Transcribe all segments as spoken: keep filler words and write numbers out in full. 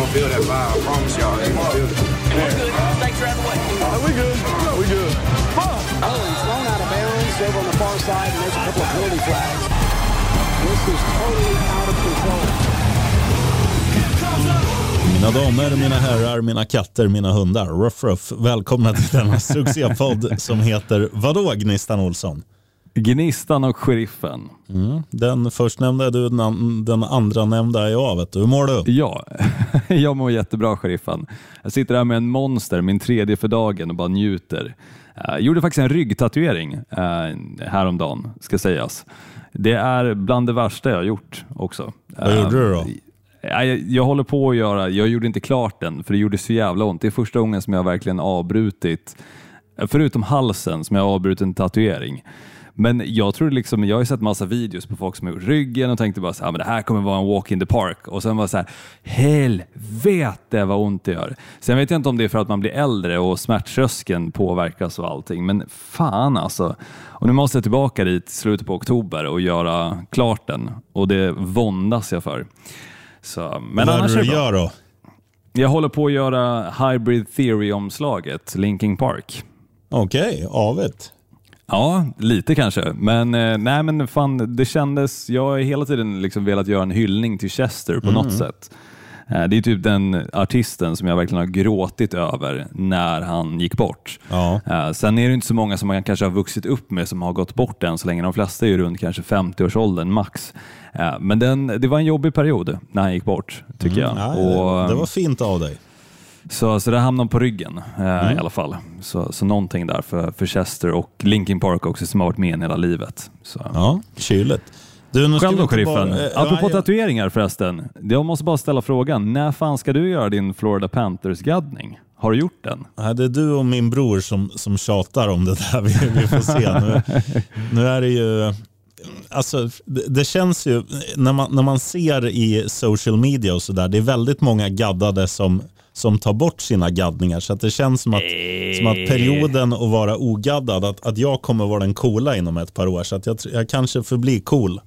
gonna feel that vibe. I promise y'all, they gonna feel it. We're good. Snakes are out of the way. Are we good? No, we good. Oh, he's thrown out of bounds over on the far side, and there's a couple of penalty flags. This is totally out of control. Mina damer, mina herrar, mina katter, mina hundar. Ruff, ruff. Välkomna till denna succépodd som heter vadå, Gnistan Olsson? Gnistan och Sheriffen. Mm. Den förstnämnda är du, den, den andra nämnda är jag, vet du. Hur mår du? Ja, jag mår jättebra, Sheriffen. Jag sitter här med en monster, min tredje för dagen, och bara njuter. Jag gjorde faktiskt en ryggtatuering uh, häromdagen, ska sägas. Det är bland det värsta jag har gjort också. Vad gjorde du då? Jag, jag håller på att göra, jag gjorde inte klart den, för det gjorde så jävla ont. Det är första gången som jag verkligen avbrutit, förutom halsen, som jag har avbrutit en tatuering. Men jag tror liksom, jag har ju sett massa videos på folk som har gjort ryggen och tänkte bara så här, men det här kommer vara en walk in the park. Och sen var så här, helvete vad ont det gör. Sen vet jag inte om det är för att man blir äldre och smärttröskeln påverkas och allting. Men fan alltså. Och nu måste jag tillbaka dit i slutet på oktober och göra klart den. Och det våndas jag för. Så, men vad annars är det du gör då? Jag håller på att göra Hybrid Theory-omslaget, Linkin Park. Okej, okay, avet. Ja, lite kanske. Men eh, nej, men fan, det kändes, jag har hela tiden liksom velat göra en hyllning till Chester på mm. något sätt. Eh, det är typ den artisten som jag verkligen har gråtit över när han gick bort. Ja. Eh, sen är det inte så många som man kanske har vuxit upp med som har gått bort än så länge. De flesta är ju runt kanske femtio-årsåldern max. Eh, men den, det var en jobbig period när han gick bort, tycker mm. jag. Ja, Och, det var fint av dig. Så, så det hamnade på ryggen eh, mm. i alla fall. Så, så någonting där för, för Chester och Linkin Park också, som har varit med hela livet. Så. Ja, kyligt. Du, nu Själv då, Sheriffen. bara, äh, Apropå ja, tatueringar förresten. Jag måste bara ställa frågan. När fan ska du göra din Florida Panthers-gaddning? Har du gjort den? Ja, det är du och min bror som, som tjatar om det där. Vi, vi får se. Nu, nu är det ju... Alltså, det, det känns ju... När man, när man ser i social media och sådär, det är väldigt många gaddade som... som tar bort sina gaddningar, så att det känns som att, eh. som att perioden att vara ogaddad, att, att jag kommer vara den coola inom ett par år, så att jag, jag kanske får bli cool.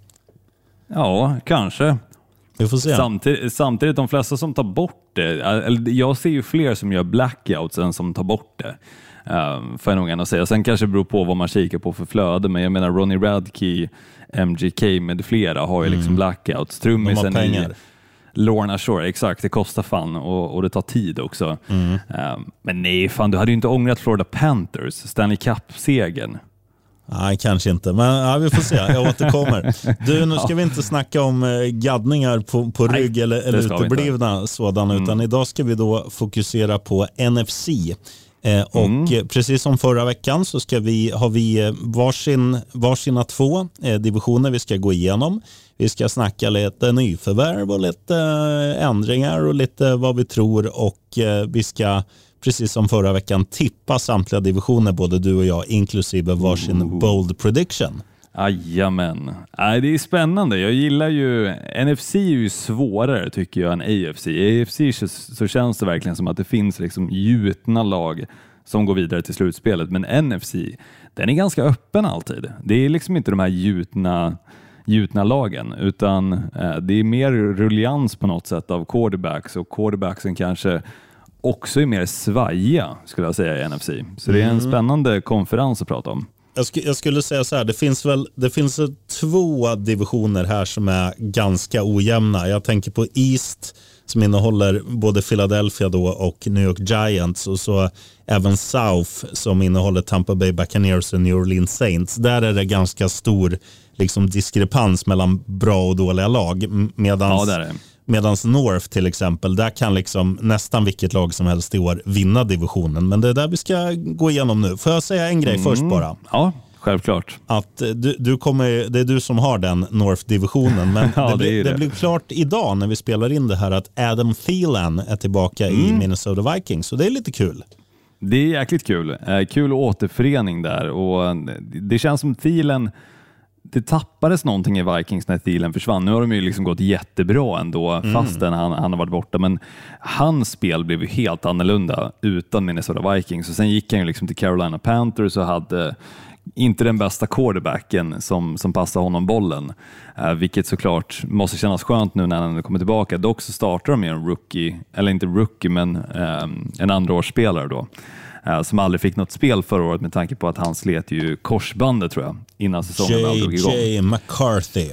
Ja, kanske. Vi får se. Samtidigt, samtidigt de flesta som tar bort det, jag ser ju fler som gör blackouts än som tar bort det. Um, får jag nog gärna säga. Sen kanske det beror på vad man kikar på för flöde, men jag menar Ronnie Radke, M G K med flera har ju liksom mm. blackouts. Trummisen i Lorna Shore, exakt, det kostar fan och, och det tar tid också. Mm. Um, men nej, fan, du hade ju inte ångrat Florida Panthers, Stanley Cup-segern. Nej, kanske inte, men ja, vi får se, jag återkommer. Du, nu ska ja. vi inte snacka om eh, gaddningar på, på rygg nej, eller, eller uteblivna sådana, utan mm. idag ska vi då fokusera på N F C. Eh, och mm. precis som förra veckan så ska vi, har vi varsin, varsina två eh, divisioner vi ska gå igenom. Vi ska snacka lite nyförvärv och lite eh, ändringar och lite vad vi tror, och eh, vi ska precis som förra veckan tippa samtliga divisioner, både du och jag, inklusive varsin oh. bold prediction. Jajamän. Nej, det är spännande. Jag gillar ju... N F C är ju svårare tycker jag än A F C. I A F C så, så känns det verkligen som att det finns liksom gjutna lag som går vidare till slutspelet. Men N F C, den är ganska öppen alltid. Det är liksom inte de här gjutna, gjutna lagen, utan eh, det är mer rullians på något sätt av quarterbacks, och quarterbacksen kanske också är mer svaja, skulle jag säga, i N F C. Så det är en mm. spännande konferens att prata om. Jag, sk- jag skulle säga så här, det finns väl det finns två divisioner här som är ganska ojämna. Jag tänker på East, som innehåller både Philadelphia då och New York Giants, och så även South som innehåller Tampa Bay Buccaneers och New Orleans Saints. Där är det ganska stor liksom diskrepans mellan bra och dåliga lag, medans ja, där är. Medans North till exempel, där kan liksom nästan vilket lag som helst i år vinna divisionen. Men det är där vi ska gå igenom nu. Får jag säga en grej mm. först bara? Ja, självklart. Att du, du kommer, det är du som har den North-divisionen. Men ja, det, blir, det, det blir klart idag när vi spelar in det här att Adam Thielen är tillbaka mm. i Minnesota Vikings. Så det är lite kul. Det är jäkligt kul. Eh, kul återförening där. Och det känns som Thielen... Det tappades någonting i Vikings när Thielen försvann. Nu har de ju liksom gått jättebra ändå mm. fastän han, han har varit borta. Men hans spel blev ju helt annorlunda utan Minnesota Vikings. Och sen gick han ju liksom till Carolina Panthers och hade inte den bästa quarterbacken som, som passar honom bollen. Uh, vilket såklart måste kännas skönt nu när han kommer tillbaka. Dock så startar de med en rookie, eller inte rookie men um, en andraårsspelare då. Uh, som aldrig fick något spel förra året med tanke på att han slet ju korsbandet tror jag innan säsongen väl drog igång. J J McCarthy.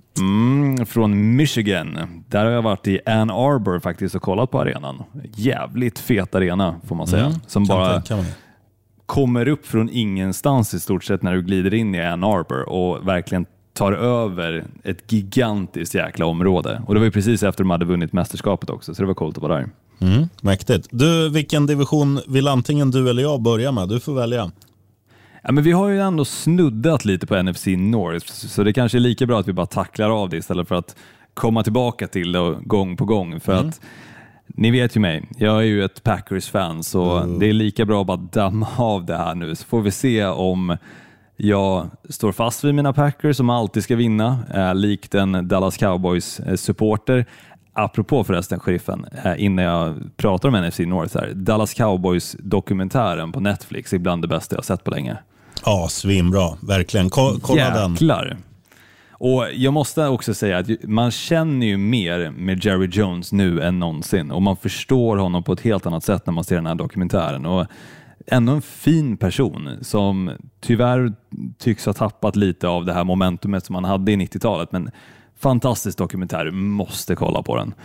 Mm, från Michigan. Där har jag varit i Ann Arbor faktiskt och kollat på arenan. Jävligt fet arena får man säga. Mm, som bara kommer upp från ingenstans i stort sett när du glider in i Ann Arbor och verkligen tar över ett gigantiskt jäkla område. Och det var ju precis efter de hade vunnit mästerskapet också, så det var coolt att vara där. Mm, mäktigt. Du, vilken division vill antingen du eller jag börja med? Du får välja. Ja, men vi har ju ändå snuddat lite på N F C North, så det kanske är lika bra att vi bara tacklar av det istället för att komma tillbaka till det gång på gång. För mm. att ni vet ju mig, jag är ju ett Packers-fan, så mm. det är lika bra att bara damma av det här nu. Så får vi se om jag står fast vid mina Packers som alltid ska vinna, eh, likt en Dallas Cowboys-supporter. Apropå förresten, sheriffen, innan jag pratar om N F C North här. Dallas Cowboys-dokumentären på Netflix är bland det bästa jag sett på länge. Ja, svinbra. Verkligen. Ko- kolla den. Jäklar. Och jag måste också säga att man känner ju mer med Jerry Jones nu än någonsin. Och man förstår honom på ett helt annat sätt när man ser den här dokumentären. Och ändå en fin person som tyvärr tycks ha tappat lite av det här momentumet som man hade i nittiotalet. Men fantastisk dokumentär, du måste kolla på den.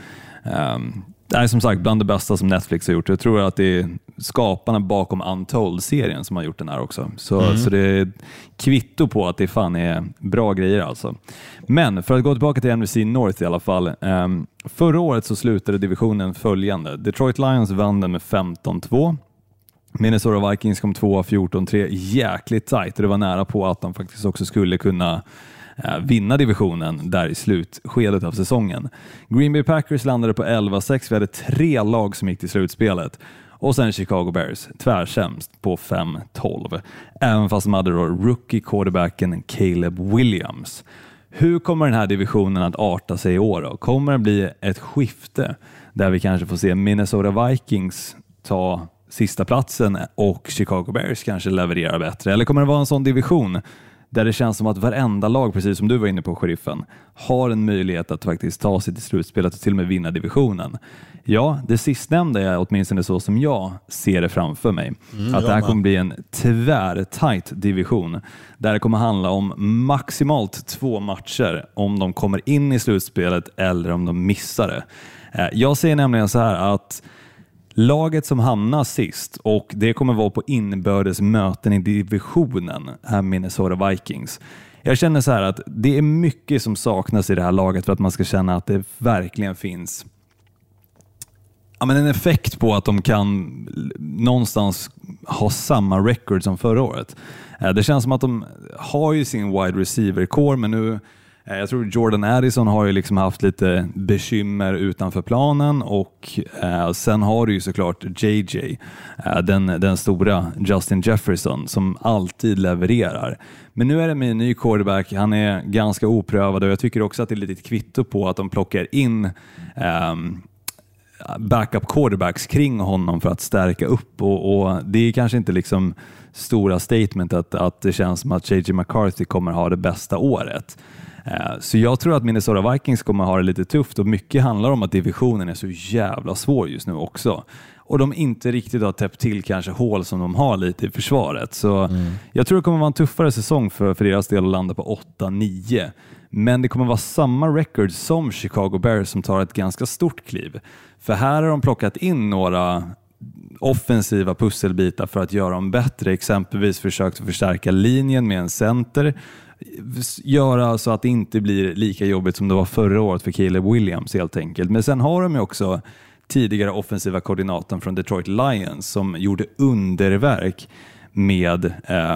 Um, det är som sagt bland det bästa som Netflix har gjort. Jag tror att det är skaparna bakom Untold-serien som har gjort den här också. Så, mm. så det är kvitto på att det fan är bra grejer alltså. Men för att gå tillbaka till N F C North i alla fall. Um, förra året så slutade divisionen följande. Detroit Lions vann den med femton två. Minnesota Vikings kom två fjorton tre. Jäkligt tajt, och det var nära på att de faktiskt också skulle kunna vinna divisionen där i slutskedet av säsongen. Green Bay Packers landade på elva sex. Vi hade tre lag som gick till slutspelet. Och sen Chicago Bears, tvärsämst på fem tolv. Även fast de hade då rookie quarterbacken Caleb Williams. Hur kommer den här divisionen att arta sig i år då? Kommer det bli ett skifte där vi kanske får se Minnesota Vikings ta sista platsen och Chicago Bears kanske levererar bättre? Eller kommer det vara en sån division där det känns som att varenda lag, precis som du var inne på, sheriffen, har en möjlighet att faktiskt ta sig till slutspelet och till och med vinna divisionen? Ja, det sistnämnda är åtminstone så som jag ser det framför mig. Mm, att det här kommer bli en tvärtajt division där det kommer handla om maximalt två matcher om de kommer in i slutspelet eller om de missar det. Jag säger nämligen så här att laget som hamnar sist, och det kommer vara på inbördes möten i divisionen, är Minnesota Vikings. Jag känner så här att det är mycket som saknas i det här laget för att man ska känna att det verkligen finns ja, men en effekt på att de kan någonstans ha samma record som förra året. Det känns som att de har ju sin wide receiver core, men nu jag tror Jordan Addison har ju liksom haft lite bekymmer utanför planen, och eh, sen har du ju såklart J J, eh, den, den stora Justin Jefferson som alltid levererar. Men nu är det med en ny quarterback, han är ganska oprövad, och jag tycker också att det är lite kvitto på att de plockar in eh, backup quarterbacks kring honom för att stärka upp, och, och det är kanske inte liksom stora statement att, att det känns som att J J McCarthy kommer ha det bästa året. Så jag tror att Minnesota Vikings kommer ha det lite tufft, och mycket handlar om att divisionen är så jävla svår just nu också. Och de inte riktigt har täppt till kanske hål som de har lite i försvaret. Så mm. jag tror det kommer vara en tuffare säsong för, för deras del att landa på åtta nio. Men det kommer vara samma record som Chicago Bears som tar ett ganska stort kliv. För här har de plockat in några offensiva pusselbitar för att göra dem bättre. Exempelvis försökt att förstärka linjen med en center. Göra så att det inte blir lika jobbigt som det var förra året för Caleb Williams helt enkelt. Men sen har de ju också tidigare offensiva koordinatorn från Detroit Lions som gjorde underverk med eh,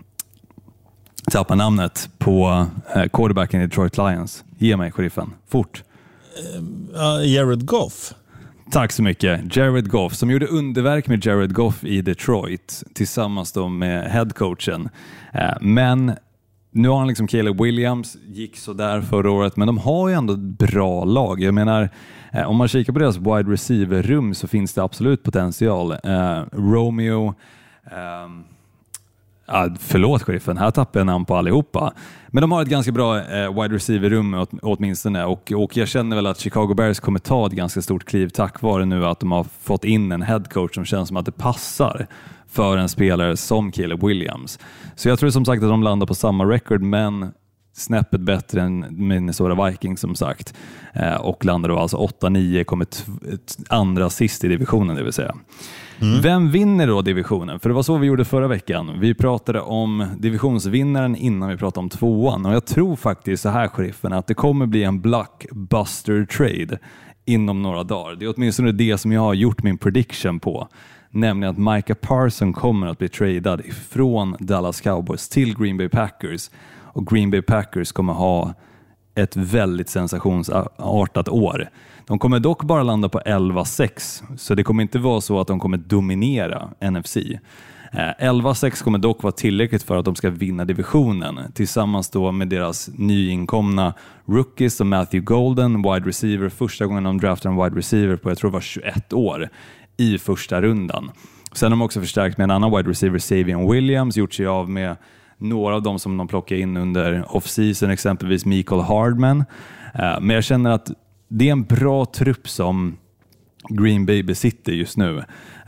tappa namnet på eh, quarterbacken i Detroit Lions. Ge mig, sheriffen. Fort. Uh, Jared Goff. Tack så mycket. Jared Goff som gjorde underverk med Jared Goff i Detroit tillsammans då med headcoachen. Eh, men nu har han liksom Caleb Williams, gick så där förra året, men de har ju ändå ett bra lag. Jag menar, eh, om man kikar på deras wide receiver-rum så finns det absolut potential. Eh, Romeo, eh, Ja, förlåt sheriffen, här tappar jag namn på allihopa. Men de har ett ganska bra eh, wide receiver-rum åt, åtminstone och, och jag känner väl att Chicago Bears kommer ta ett ganska stort kliv tack vare nu att de har fått in en headcoach som känns som att det passar för en spelare som Caleb Williams. Så jag tror som sagt att de landar på samma record, men snäppet bättre än Minnesota Vikings som sagt. Eh, och landar då alltså åtta nio, kommer t- t- andra sist i divisionen, det vill säga. Mm. Vem vinner då divisionen? För det var så vi gjorde förra veckan. Vi pratade om divisionsvinnaren innan vi pratade om tvåan. Och jag tror faktiskt så här, sheriffen, att det kommer bli en blockbuster trade inom några dagar. Det är åtminstone det som jag har gjort min prediction på. Nämligen att Micah Parsons kommer att bli tradad från Dallas Cowboys till Green Bay Packers. Och Green Bay Packers kommer ha ett väldigt sensationsartat år. De kommer dock bara landa på elva sex, så det kommer inte vara så att de kommer dominera N F C. elva sex kommer dock vara tillräckligt för att de ska vinna divisionen, tillsammans då med deras nyinkomna rookies som Matthew Golden, wide receiver, första gången de draftar en wide receiver på, jag tror det var tjugoett år, i första rundan. Sen har de också förstärkt med en annan wide receiver, Savion Williams, gjort sig av med några av dem som de plockar in under off-season, exempelvis Mecole Hardman. Men jag känner att det är en bra trupp som Green Bay besitter just nu.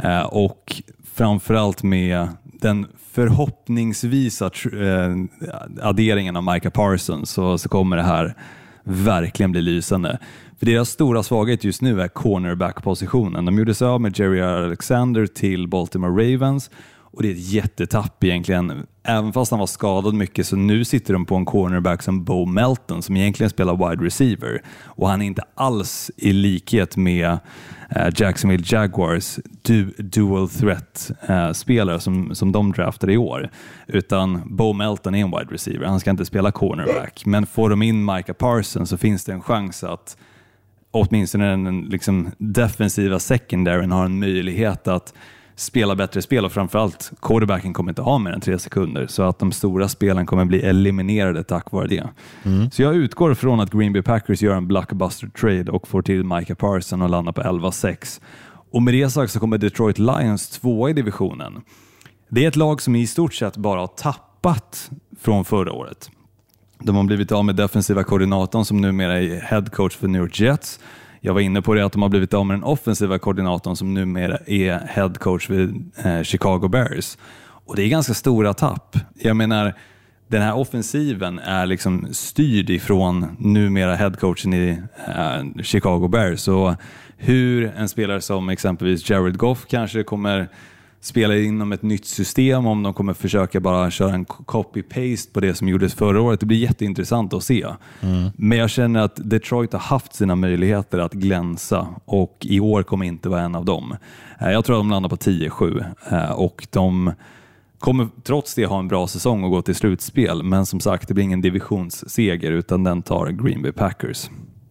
Och framförallt med den förhoppningsvisa adderingen av Micah Parsons så, så kommer det här verkligen bli lysande. För deras stora svaghet just nu är cornerback-positionen. De gjorde sig av med Jerry Alexander till Baltimore Ravens. Och det är ett jättetapp egentligen. Även fast han var skadad mycket, så nu sitter de på en cornerback som Bo Melton som egentligen spelar wide receiver. Och han är inte alls i likhet med uh, Jacksonville Jaguars du- dual threat uh, spelare som, som de draftade i år. Utan Bo Melton är en wide receiver. Han ska inte spela cornerback. Men får de in Micah Parsons så finns det en chans att åtminstone den liksom defensiva secondaren har en möjlighet att spela bättre spel, och framförallt quarterbacken kommer inte ha mer än tre sekunder, så att de stora spelen kommer bli eliminerade tack vare det. Mm. Så jag utgår från att Green Bay Packers gör en blockbuster trade och får till Micah Parsons och landar på elva sex. Och med det sagt så kommer Detroit Lions två i divisionen. Det är ett lag som i stort sett bara har tappat från förra året. De har blivit av med defensiva koordinatorn som numera är head coach för New York Jets. Jag var inne på det att de har blivit av med den offensiva koordinatorn som numera är head coach vid eh, Chicago Bears. Och det är ganska stora tapp. Jag menar, den här offensiven är liksom styrd ifrån numera head coachen i eh, Chicago Bears. Och hur en spelare som exempelvis Jared Goff kanske kommer spela inom ett nytt system, om de kommer försöka bara köra en copy-paste på det som gjordes förra året. Det blir jätteintressant att se. Mm. Men jag känner att Detroit har haft sina möjligheter att glänsa och i år kommer inte vara en av dem. Jag tror att de landar på tio sju och de kommer trots det ha en bra säsong och gå till slutspel. Men som sagt, det blir ingen divisionsseger utan den tar Green Bay Packers.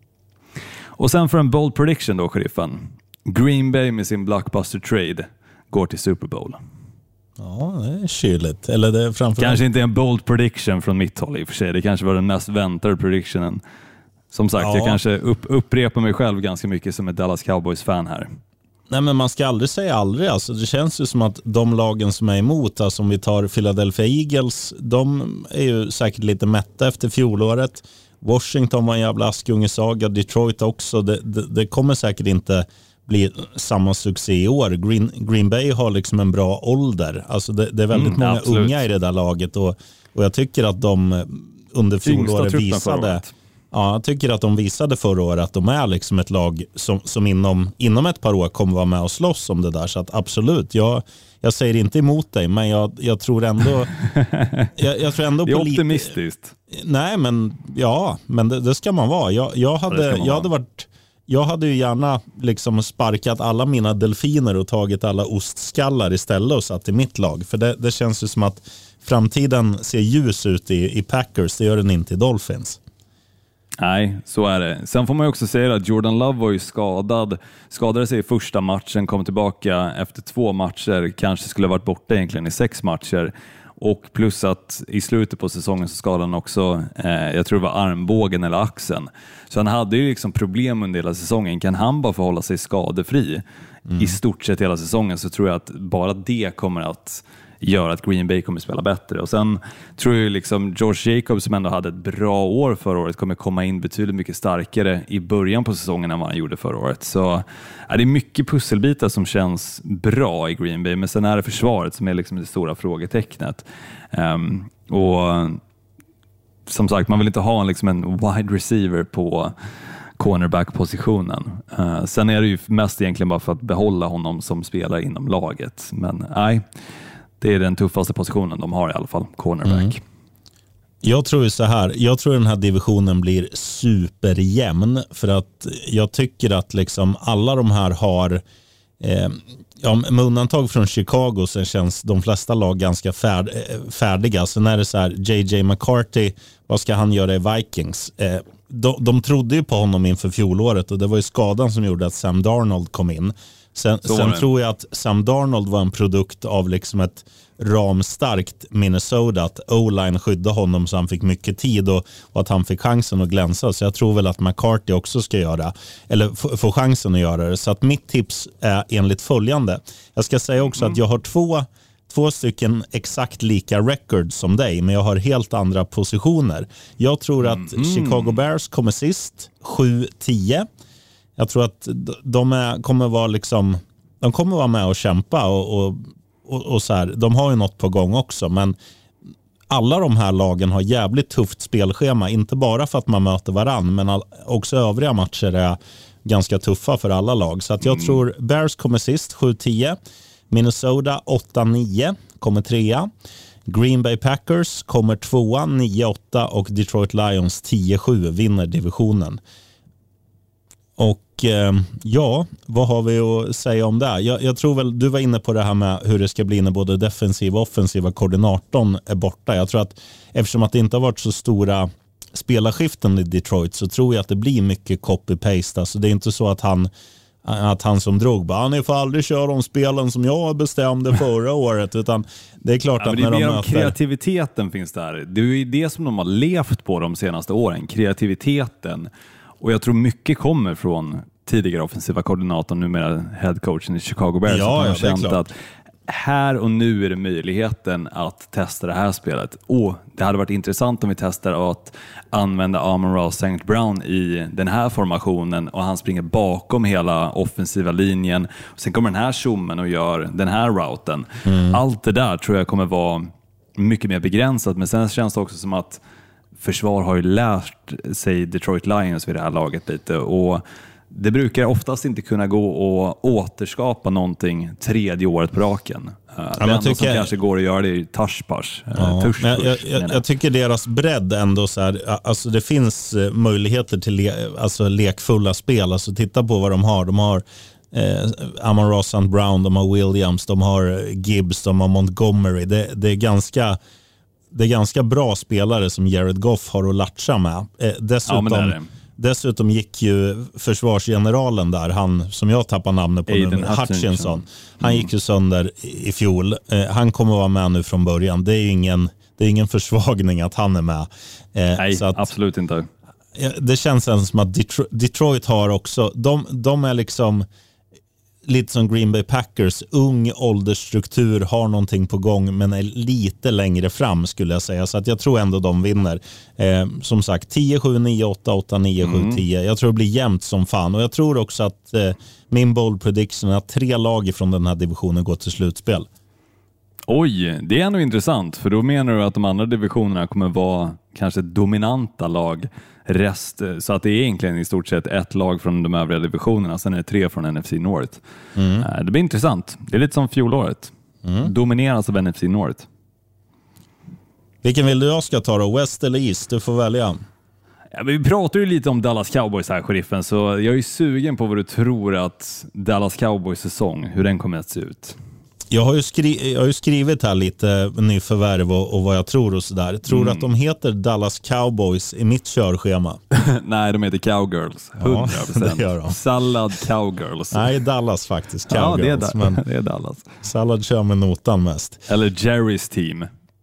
Och sen för en bold prediction då, sheriffen. Green Bay med sin blockbuster trade går till Super Bowl. Ja, det är kyligt. Eller det är framförallt... Kanske inte en bold prediction från mitt håll i och för sig. Det kanske var den mest väntade predictionen. Som sagt, ja. jag kanske upp, upprepar mig själv ganska mycket som ett Dallas Cowboys-fan här. Nej, men man ska aldrig säga aldrig. Alltså, det känns ju som att de lagen som är emot, alltså om vi tar Philadelphia Eagles, de är ju säkert lite mätta efter fjolåret. Washington var en jävla askungesaga. Detroit också. Det, det, det kommer säkert inte blir samma succé i år. Green, Green Bay har liksom en bra ålder. Alltså det, det är väldigt mm, många absolut. unga i det där laget och, och jag tycker att de under fjolåret visade ja, jag tycker att de visade förra året att de är liksom ett lag som, som inom, inom ett par år kommer vara med och slåss om det där. Så att absolut, jag, jag säger inte emot dig, men jag, jag tror ändå jag, jag tror ändå det är på optimistiskt. Lite, nej, men ja, men det, det ska man vara. Jag, jag hade, jag hade varit Jag hade ju gärna liksom sparkat alla mina delfiner och tagit alla ostskallar istället och satt i mitt lag. För det, det känns ju som att framtiden ser ljus ut i, i Packers. Det gör den inte i Dolphins. Nej, så är det. Sen får man ju också säga att Jordan Love var ju skadad. Skadade sig i första matchen, kom tillbaka efter två matcher. Kanske skulle ha varit borta egentligen i sex matcher. Och plus att i slutet på säsongen så skadade han också, eh, jag tror det var armbågen eller axeln. Så han hade ju liksom problem under hela säsongen. Kan han bara förhålla sig skadefri mm. i stort sett hela säsongen, så tror jag att bara det kommer att gör att Green Bay kommer spela bättre. Och sen tror jag liksom George Jacobs, som ändå hade ett bra år förra året, kommer komma in betydligt mycket starkare i början på säsongen än vad han gjorde förra året. Så är det mycket pusselbitar som känns bra i Green Bay, men sen är det försvaret som är liksom det stora frågetecknet. Um, och som sagt, man vill inte ha en, liksom en wide receiver på cornerback-positionen. Uh, sen är det ju mest egentligen bara för att behålla honom som spelar inom laget. Men nej, det är den tuffaste positionen de har i alla fall, cornerback. Mm. Jag tror ju så här, jag tror den här divisionen blir superjämn, för att jag tycker att liksom alla de här har eh, ja, med undantag från Chicago så känns de flesta lag ganska färd, färdiga. Så när det är så här, J J McCarthy, vad ska han göra i Vikings? Eh, de, de trodde ju på honom inför fjolåret, och det var ju skadan som gjorde att Sam Darnold kom in. Sen, sen tror jag att Sam Darnold var en produkt av liksom ett ramstarkt Minnesota, att O-line skydda honom så han fick mycket tid och, och att han fick chansen att glänsa. Så jag tror väl att McCarthy också ska göra, eller f- få chansen att göra det. Så att mitt tips är enligt följande. Jag ska säga också mm. att jag har två, två stycken exakt lika records som dig, men jag har helt andra positioner. Jag tror att mm. Chicago Bears kommer sist, sju tio. Jag tror att de är, kommer vara liksom, de kommer vara med och kämpa och, och, och, och så här. De har ju något på gång också, men alla de här lagen har jävligt tufft spelschema, inte bara för att man möter varann, men all, också övriga matcher är ganska tuffa för alla lag. Så att jag mm. tror Bears kommer sist, sju tio. Minnesota åtta nio kommer trea. Green Bay Packers kommer tvåa, nio åtta, och Detroit Lions tio sju vinner divisionen. Och eh, ja, vad har vi att säga om det? Jag, jag tror väl, du var inne på det här med hur det ska bli när både defensiva och offensiva koordinatorn är borta. Jag tror att eftersom att det inte har varit så stora spelarskiften i Detroit, så tror jag att det blir mycket copy-paste. Alltså det är inte så att han, att han som drog bara, ni får aldrig köra de spelen som jag bestämde förra året, utan det är klart ja, att det är när mer de om möter... kreativiteten finns där. Det är ju det som de har levt på de senaste åren, kreativiteten. Och jag tror mycket kommer från tidigare offensiva koordinatorn, numera headcoachen i Chicago Bears. Ja, ja, det är klart. Att här och nu är det möjligheten att testa det här spelet. Och det hade varit intressant om vi testar att använda Amon-Ra Saint Brown i den här formationen, och han springer bakom hela offensiva linjen. Och sen kommer den här tjommen och gör den här routen. Mm. Allt det där tror jag kommer vara mycket mer begränsat, men sen känns det också som att försvar har ju lärt sig Detroit Lions vid det här laget lite, och det brukar oftast inte kunna gå och återskapa någonting tredje året på raken. Ja, det enda tycker... som kanske går att göra det är Tashpash. Ja, Tush, jag, jag, jag, jag tycker deras bredd ändå så här, alltså det finns möjligheter till le, alltså lekfulla spel. Alltså titta på vad de har. De har eh, Amon-Ra Saint Brown, de har Williams, de har Gibbs, de har Montgomery. Det, det är ganska Det är ganska bra spelare som Jared Goff har att latcha med. Eh, dessutom, ja, det det. dessutom gick ju försvarsgeneralen där, han som jag tappar namnet på nu, Hutchinson. Hutchinson. Han gick ju sönder i fjol. Eh, han kommer vara med nu från början. Det är ingen, det är ingen försvagning att han är med. Eh, Nej, så att, absolut inte. Eh, det känns som att Detroit, Detroit har också, de, de är liksom lite som Green Bay Packers, ung åldersstruktur, har någonting på gång men är lite längre fram skulle jag säga. Så att jag tror ändå de vinner. Eh, som sagt, tio sju, nio åtta, åtta nio sju, tio. Jag tror det blir jämnt som fan. Och jag tror också att eh, min bold prediction är att tre lag från den här divisionen går till slutspel. Oj, det är nog intressant. För då menar du att de andra divisionerna kommer vara kanske dominanta lag. Rest, så att det är egentligen i stort sett ett lag från de övriga divisionerna. Sen är det tre från N F C North. Mm. Det blir intressant. Det är lite som fjolåret. Mm. Domineras av N F C North. Vilken vill du jag ska ta då? West eller East? Du får välja. Ja, men vi pratar ju lite om Dallas Cowboys här, sheriffen. Så jag är ju sugen på vad du tror att Dallas Cowboys säsong, hur den kommer att se ut. Jag har ju, skri- jag har ju skrivit här lite nyförvärv och, och vad jag tror och sådär. Tror du mm. att de heter Dallas Cowboys i mitt körschema? Nej, de heter Cowgirls. hundra procent. Ja, det gör de. Sallad Cowgirls. Nej, Dallas faktiskt. Cowgirls. Ja, det är, da- men det är Dallas. Sallad kör med notan mest. Eller Jerrys team.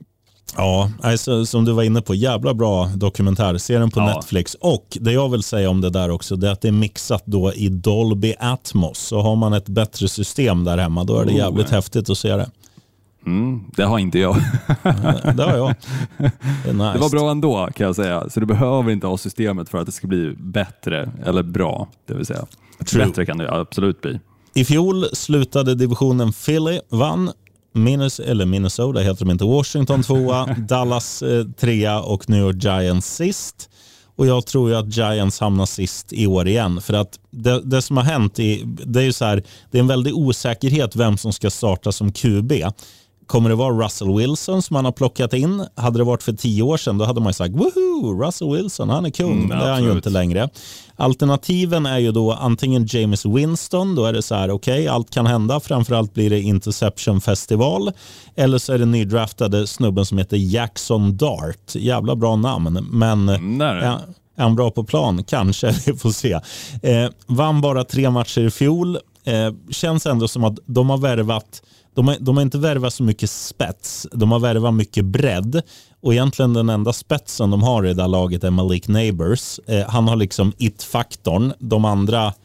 Ja, alltså, som du var inne på, jävla bra dokumentärserien på ja. Netflix. Och det jag vill säga om det där också, det är att det är mixat då i Dolby Atmos. Så har man ett bättre system där hemma, då är det jävligt oh, häftigt att se det. Mm, det har inte jag. Det har jag. Det är nice. Det var bra ändå kan jag säga. Så du behöver inte ha systemet för att det ska bli bättre eller bra. Det vill säga. True. Bättre kan det absolut bli. I fjol slutade divisionen Philly vann. Minnes, eller Minnesota heter de inte. Washington tvåa, Dallas eh, trea och New York Giants sist. Och jag tror ju att Giants hamnar sist i år igen. För att det, det som har hänt är, det är ju så här, det är en väldig osäkerhet vem som ska starta som Q B. Kommer det vara Russell Wilson som man har plockat in? Hade det varit för tio år sedan då hade man ju sagt woohoo, Russell Wilson, han är kung. Mm, men det är han ju inte längre. Alternativen är ju då antingen James Winston, då är det så här okej, okay, allt kan hända. Framförallt blir det Interception Festival. Eller så är det nydraftade snubben som heter Jackson Dart. Jävla bra namn, men mm, är, är han bra på plan? Kanske, vi får se. Eh, vann bara tre matcher i fjol. Eh, känns ändå som att de har värvat De har, de har inte värvat så mycket spets. De har värvat mycket bredd. Och egentligen den enda spetsen de har i det där laget är Malik Neighbors. Eh, han har liksom it-faktorn. De andra,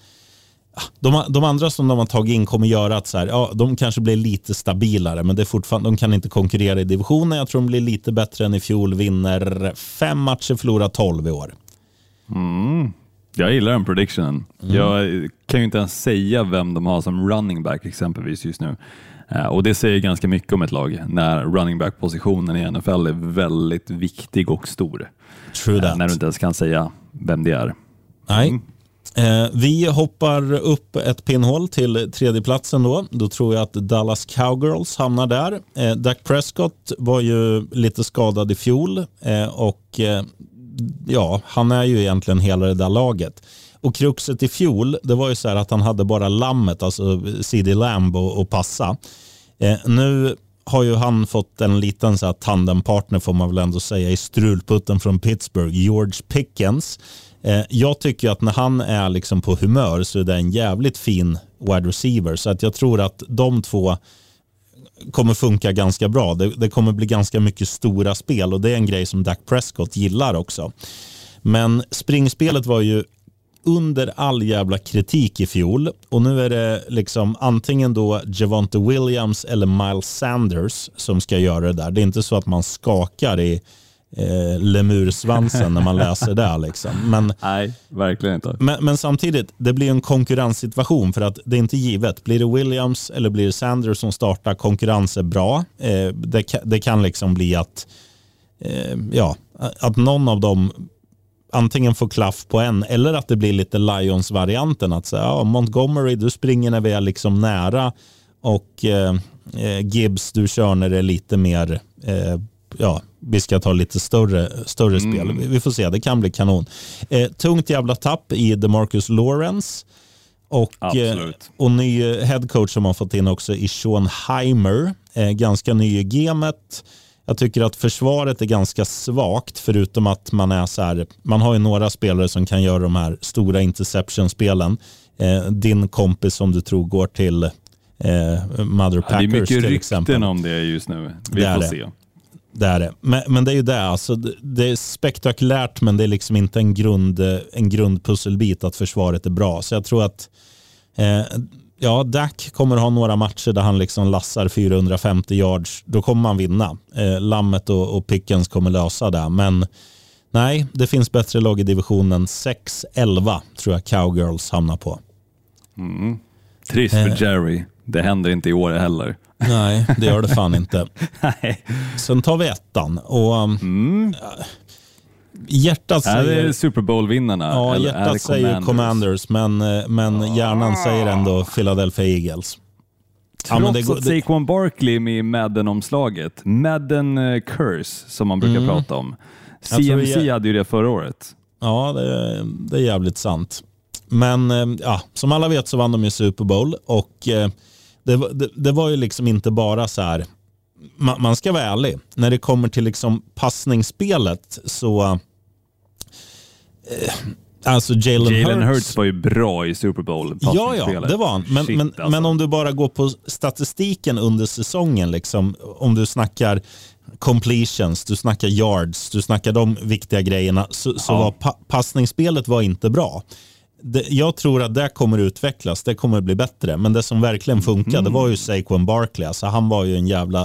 de, de andra som de har tagit in kommer göra att så här, ja, de kanske blir lite stabilare. Men det är fortfarande, de kan inte konkurrera i divisionen. Jag tror de blir lite bättre än i fjol. Vinner fem matcher, förlorar tolv i år. Mm. Jag gillar den predictionen. Mm. Jag kan ju inte ens säga vem de har som running back exempelvis just nu. Och det säger ganska mycket om ett lag när running back-positionen i N F L är väldigt viktig och stor. True that. När du inte ens kan säga vem det är. Nej. Mm. Eh, vi hoppar upp ett pinnhål till tredjeplatsen då. Då tror jag att Dallas Cowgirls hamnar där. Eh, Dak Prescott var ju lite skadad i fjol eh, och eh, ja, han är ju egentligen hela det där laget. Och kruxet i fjol, det var ju så här att han hade bara lammet, alltså C D Lamb och, och passa. Eh, nu har ju han fått en liten så här tandempartner får man väl ändå säga i strulputten från Pittsburgh, George Pickens. Eh, jag tycker att när han är liksom på humör så är det en jävligt fin wide receiver. Så att jag tror att de två kommer funka ganska bra. Det, det kommer bli ganska mycket stora spel och det är en grej som Dak Prescott gillar också. Men springspelet var ju under all jävla kritik i fjol och nu är det liksom antingen då Javonte Williams eller Miles Sanders som ska göra det där. Det är inte så att man skakar i eh, lemursvansen när man läser det liksom. Men, nej, verkligen inte. Men, men samtidigt, det blir en konkurrenssituation för att det är inte givet. Blir det Williams eller blir det Sanders som startar, konkurrens är bra. Eh, det, det kan liksom bli att eh, ja, att någon av dem antingen får klaff på en eller att det blir lite Lions-varianten att säga, ja, Montgomery du springer när vi är liksom nära och eh, Gibbs du kör när det är lite mer eh, ja, vi ska ta lite större, större mm. spel. Vi, vi får se, det kan bli kanon. Eh, tungt jävla tapp i DeMarcus Lawrence och, eh, och ny headcoach som man fått in också i Sean Heimer, eh, ganska ny i gamet. Jag tycker att försvaret är ganska svagt förutom att man är så här, man har ju några spelare som kan göra de här stora interception-spelen. Eh, din kompis som du tror går till eh, Mother Packers till exempel. Det är mycket rykten om det just nu. Vi det får det. se. Det är det. Men, men det är ju det. Alltså, det är spektakulärt men det är liksom inte en, grund, en grundpusselbit att försvaret är bra. Så jag tror att eh, ja, Dak kommer ha några matcher där han liksom lassar fyrahundrafemtio yards. Då kommer man vinna. Eh, Lammet och, och Pickens kommer lösa det. Men nej, det finns bättre lag i divisionen. sex elva tror jag Cowgirls hamnar på. Mm. Trist för eh. Jerry. Det händer inte i år heller. Nej, det gör det fan inte. Nej. Sen tar vi ettan. Och mm. hjärtat säger... Är det Super Bowl-vinnarna? Ja, eller hjärtat är det säger Commanders, Commanders men, men hjärnan säger ändå Philadelphia Eagles. Trots ja, men det går, att Saquon Barkley med Madden-omslaget. Madden uh, Curse, som man brukar mm. prata om. C M C jag... hade ju det förra året. Ja, det, det är jävligt sant. Men ja, som alla vet så vann de ju Super Bowl och eh, det, det, det var ju liksom inte bara så här, man, man ska vara ärlig, när det kommer till liksom passningsspelet så eh, alltså Jalen, Jalen Hurts, Hurts var ju bra i Super Bowl. Ja, ja, det var han. Men, Shit, men, alltså. men om du bara går på statistiken under säsongen, liksom, om du snackar completions, du snackar yards, du snackar de viktiga grejerna, så, så ja. var pa- passningsspelet var inte bra. Det, jag tror att det kommer utvecklas, det kommer bli bättre, men det som verkligen funkade mm. var ju Saquon Barkley, alltså han var ju en jävla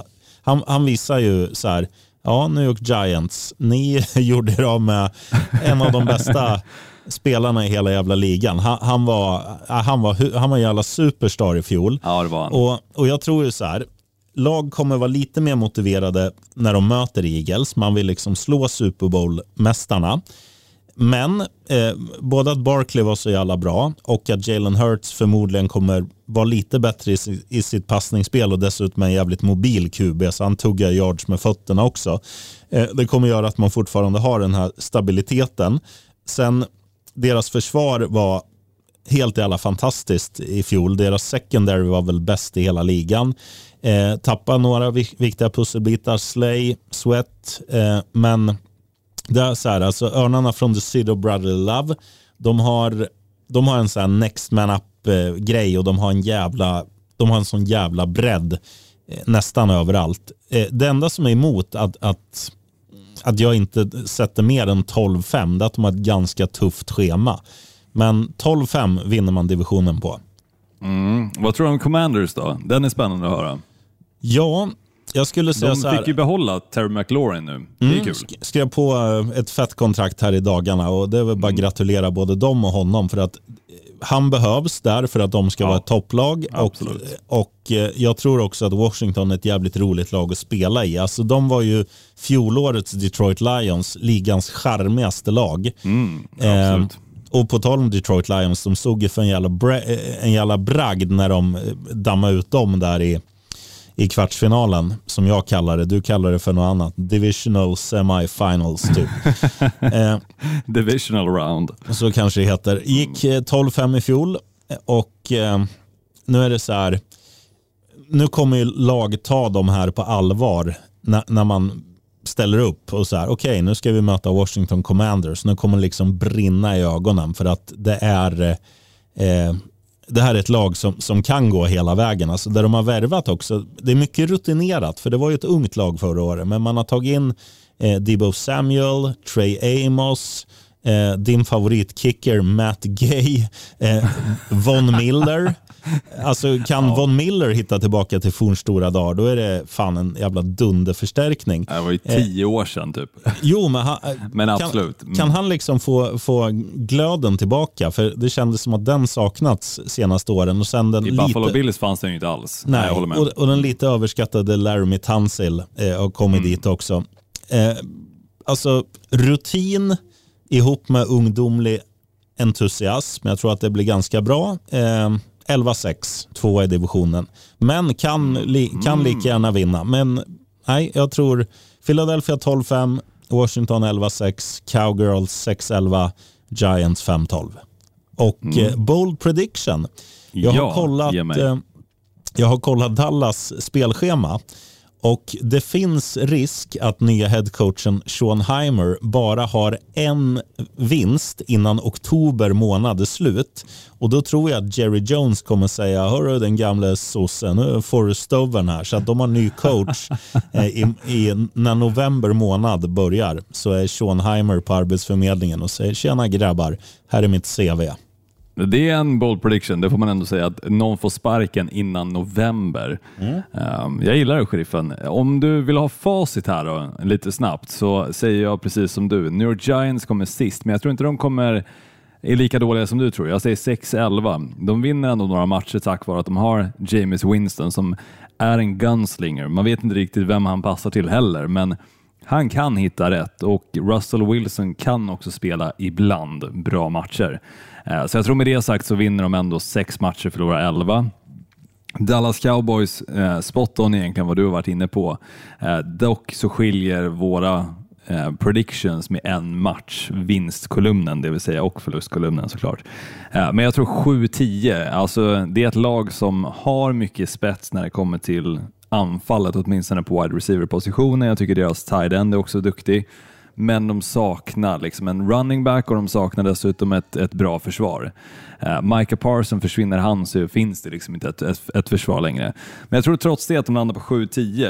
han, han visar ju så här, ja, New York Giants, ni gjorde er av med en av de bästa spelarna i hela jävla ligan. Han, han var han var han var en jävla superstar i fjol. Ja, det var han. Och, och jag tror ju så här, lag kommer vara lite mer motiverade när de möter Eagles. Man vill liksom slå Super Bowl-mästarna. Men eh, både att Barkley var så jävla bra och att Jalen Hurts förmodligen kommer vara lite bättre i, i sitt passningsspel och dessutom en jävligt mobil Q B, så han tuggar yards med fötterna också. Eh, det kommer göra att man fortfarande har den här stabiliteten. Sen deras försvar var helt jävla fantastiskt i fjol. Deras secondary var väl bäst i hela ligan. Eh, tappa några viktiga pusselbitar, Slay, Sweat, eh, men det är så här, alltså örnarna från The City of Brotherly Love, de har, de har en sån här next man up eh, grej och de har en jävla de har en sån jävla bredd eh, nästan överallt. Eh, det enda som är emot att, att, att jag inte sätter mer än tolv fem, det är att de har ett ganska tufft schema. Men tolv fem vinner man divisionen på. Mm. Vad tror du om Commanders då? Den är spännande att höra. Ja, jag skulle säga de så här. De fick ju behålla Terry McLaurin nu. Det är mm, kul. Skrev på ett fett kontrakt här i dagarna och det är väl bara mm. gratulera både dem och honom, för att han behövs där för att de ska ja. vara ett topplag. Och, och jag tror också att Washington är ett jävligt roligt lag att spela i. Alltså de var ju fjolårets Detroit Lions, ligans charmigaste lag. Mm, absolut. Eh, och på tal om Detroit Lions, de såg ju för en jävla, bra- en jävla bragd när de dammade ut dem där i i kvartsfinalen, som jag kallar det. Du kallar det för något annat. Divisional semifinals typ. eh, Divisional round. Så kanske det heter. Gick eh, tolv fem i fjol och eh, nu är det så här, nu kommer ju lag ta de här på allvar när, när man ställer upp och så här, okej, okay, nu ska vi möta Washington Commanders. Nu kommer det liksom brinna i ögonen för att det är eh, det här är ett lag som, som kan gå hela vägen. Alltså där de har värvat också. Det är mycket rutinerat, för det var ju ett ungt lag förra året. Men man har tagit in eh, Deebo Samuel, Trey Amos, eh, din favoritkicker Matt Gay, eh, Von Miller. Alltså kan ja. Von Miller hitta tillbaka till fornstora dagar, då är det fan en jävla dunderförstärkning. Det var ju tio eh, år sedan typ. Jo, men, han, men absolut. Kan, kan han liksom få, få glöden tillbaka? För det kändes som att den saknats senaste åren. Och sen den I lite, Buffalo Bills fanns den ju inte alls. Nej, jag håller med. Och, och den lite överskattade Laramie Tunsil eh, har kommit mm. dit också. Eh, alltså rutin ihop med ungdomlig entusiasm. Jag tror att det blir ganska bra. Eh, elva sex, två i divisionen. Men kan, li, kan lika gärna vinna. Men nej, jag tror Philadelphia tolv fem, Washington elva sex, Cowgirls sex elva, Giants fem tolv. Och mm. eh, bold prediction. Jag, ja, har kollat, eh, jag har kollat Dallas spelschema. Och det finns risk att nya headcoachen Sean Heimer bara har en vinst innan oktober månad är slut. Och då tror jag att Jerry Jones kommer säga, hörru den gamla sossen, nu får du stovern här. Så att de har ny coach eh, i, i, när november månad börjar, så är Sean Heimer på arbetsförmedlingen och säger, tjena grabbar, här är mitt C V. Det är en bold prediction, det får man ändå säga, att någon får sparken innan november. Mm. Um, jag gillar det, sheriffen. Om du vill ha facit här då, lite snabbt, så säger jag precis som du. New York Giants kommer sist, men jag tror inte de kommer är lika dåliga som du tror. Jag säger sex elva. De vinner ändå några matcher tack vare att de har Jameis Winston som är en gunslinger. Man vet inte riktigt vem han passar till heller, men han kan hitta rätt, och Russell Wilson kan också spela ibland bra matcher. Så jag tror med det sagt så vinner de ändå sex matcher, förlorar elva. Dallas Cowboys, eh, spot on egentligen vad du har varit inne på. Eh, dock så skiljer våra eh, predictions med en match, vinstkolumnen, det vill säga, och förlustkolumnen såklart. Eh, men jag tror sju tio, alltså det är ett lag som har mycket spets när det kommer till anfallet, åtminstone på wide receiver-positionen. Jag tycker deras tight end är också duktig. Men de saknar liksom en running back, och de saknar dessutom ett, ett bra försvar. Uh, Micah Parsons, försvinner han så finns det liksom inte ett, ett, ett försvar längre. Men jag tror trots det att de landar på sju tio.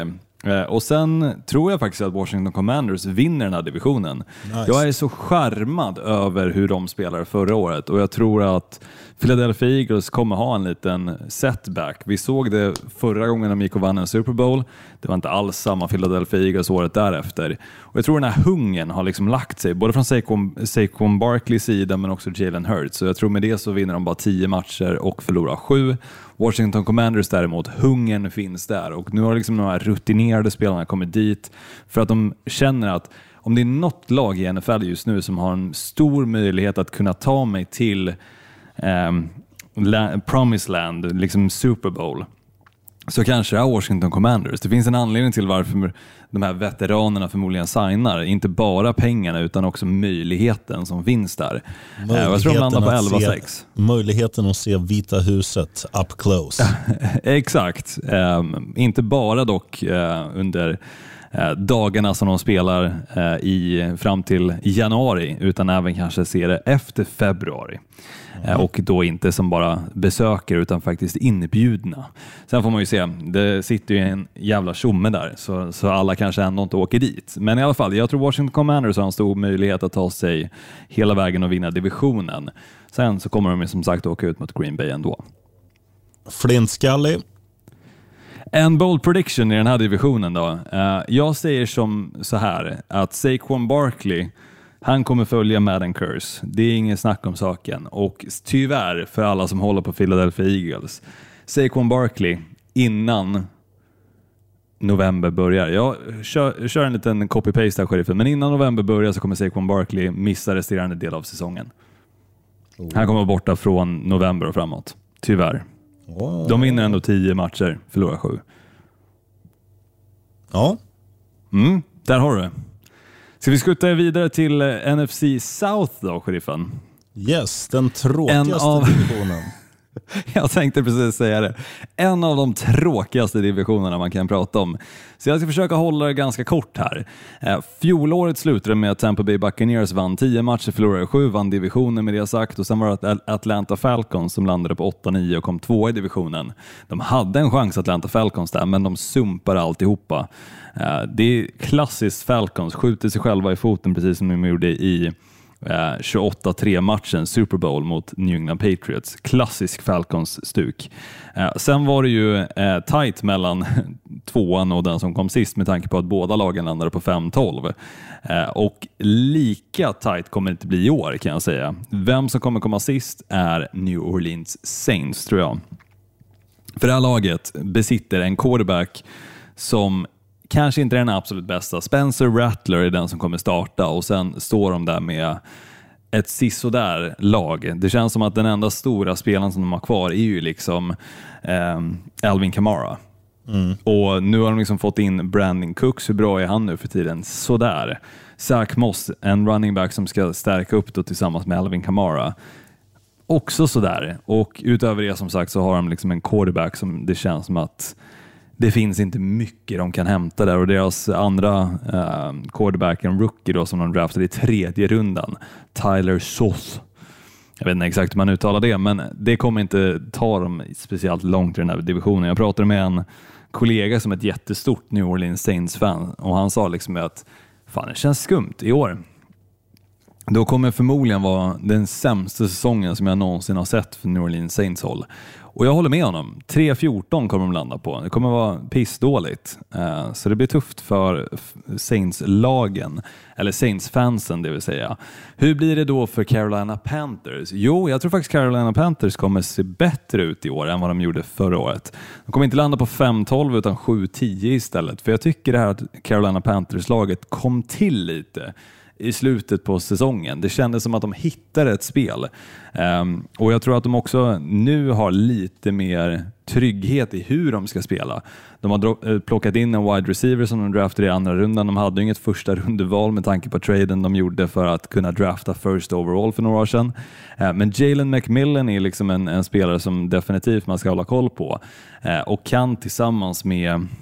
Och sen tror jag faktiskt att Washington Commanders vinner den här divisionen. Nice. Jag är så charmad över hur de spelade förra året och jag tror att Philadelphia Eagles kommer ha en liten setback. Vi såg det förra gången de gick och vann en Super Bowl. Det var inte alls samma Philadelphia Eagles året därefter. Och jag tror den här hungern har liksom lagt sig, både från Saquon, Saquon Barkleys sida men också Jalen Hurts. Så jag tror med det så vinner de bara tio matcher och förlorar sju. Washington Commanders däremot, hungern finns där. Och nu har liksom de här rutinerade spelarna kommit dit för att de känner att om det är något lag i N F L just nu som har en stor möjlighet att kunna ta mig till Um, la- Promised Land, liksom Super Bowl, så kanske det är Washington Commanders. Det finns en anledning till varför de här veteranerna förmodligen signar, inte bara pengarna utan också möjligheten som finns där. Uh, jag tror de landar på elva sex. Möjligheten att se Vita huset up close. Exakt. Um, inte bara dock uh, under uh, dagarna som de spelar uh, i, fram till januari, utan även kanske se det efter februari. Mm. Och då inte som bara besökare utan faktiskt inbjudna. Sen får man ju se, det sitter ju en jävla tjomme där så, så alla kanske ändå inte åker dit. Men i alla fall, jag tror Washington Commanders har en stor möjlighet att ta sig hela vägen och vinna divisionen. Sen så kommer de ju som sagt åka ut mot Green Bay ändå. Flint Scully. En bold prediction i den här divisionen då. Uh, jag säger som så här att Saquon Barkley, han kommer följa Madden Curse. Det är ingen snack om saken. Och tyvärr för alla som håller på Philadelphia Eagles, Saquon Barkley innan november börjar. Jag kör, kör en liten copy-paste här, sheriffen. Men innan november börjar så kommer Saquon Barkley missa resterande del av säsongen. Oh. Han kommer borta från november och framåt. Tyvärr. Oh. De vinner ändå tio matcher, förlorar sju. Ja. Mm, där har du det. Ska vi skutta vidare till N F C South då, sheriffen? Yes, den tråkigaste av... divisionen. Jag tänkte precis säga det. En av de tråkigaste divisionerna man kan prata om. Så jag ska försöka hålla det ganska kort här. Eh, fjolåret slutade med att Tampa Bay Buccaneers vann tio matcher, förlorade sju, vann divisionen med det sagt. Och sen var det Atlanta Falcons som landade på åtta nio och kom två i divisionen. De hade en chans, Atlanta Falcons där, men de sumpade alltihopa. Eh, det är klassiskt Falcons, skjuter sig själva i foten precis som de gjorde i Uh, tjugoåtta tre matchen Super Bowl mot New England Patriots. Klassisk Falcons-stuk. Uh, sen var det ju uh, tight mellan tvåan och den som kom sist med tanke på att båda lagen landade på fem tolv. Uh, och lika tight kommer det inte bli i år, kan jag säga. Vem som kommer komma sist är New Orleans Saints, tror jag. För det här laget besitter en quarterback som kanske inte är den absolut bästa. Spencer Rattler är den som kommer starta och sen står de där med ett sisådär lag. Det känns som att den enda stora spelaren som de har kvar är ju liksom eh, Alvin Kamara. Mm. Och nu har de liksom fått in Brandon Cooks. Hur bra är han nu för tiden? Sådär. Zach Moss, en running back som ska stärka upp då tillsammans med Alvin Kamara. Också sådär. Och utöver det som sagt så har de liksom en quarterback som det känns som att det finns inte mycket de kan hämta där, och deras andra uh, quarterback, en rookie då, som de draftade i tredje rundan, Tyler Soth. Jag vet inte exakt hur man uttalar det, men det kommer inte ta dem speciellt långt i den här divisionen. Jag pratade med en kollega som är ett jättestort New Orleans Saints-fan och han sa liksom att fan, det känns skumt i år. Då kommer förmodligen vara den sämsta säsongen som jag någonsin har sett för New Orleans Saints håll. Och jag håller med honom. tre fjorton kommer de landa på. Det kommer vara pissdåligt. Uh, så det blir tufft för Saints-lagen. Eller Saints-fansen, det vill säga. Hur blir det då för Carolina Panthers? Jo, jag tror faktiskt Carolina Panthers kommer se bättre ut i år än vad de gjorde förra året. De kommer inte landa på fem tolv utan sju tio istället. För jag tycker det här att Carolina Panthers-laget kom till lite i slutet på säsongen. Det kändes som att de hittade ett spel. Um, och jag tror att de också nu har lite mer trygghet i hur de ska spela. De har dro- plockat in en wide receiver som de draftade i andra rundan. De hade inget första rundeval med tanke på traden de gjorde för att kunna drafta first overall för några år sedan. Uh, men Jalen McMillan är liksom en, en spelare som definitivt man ska hålla koll på. Uh, och kan tillsammans med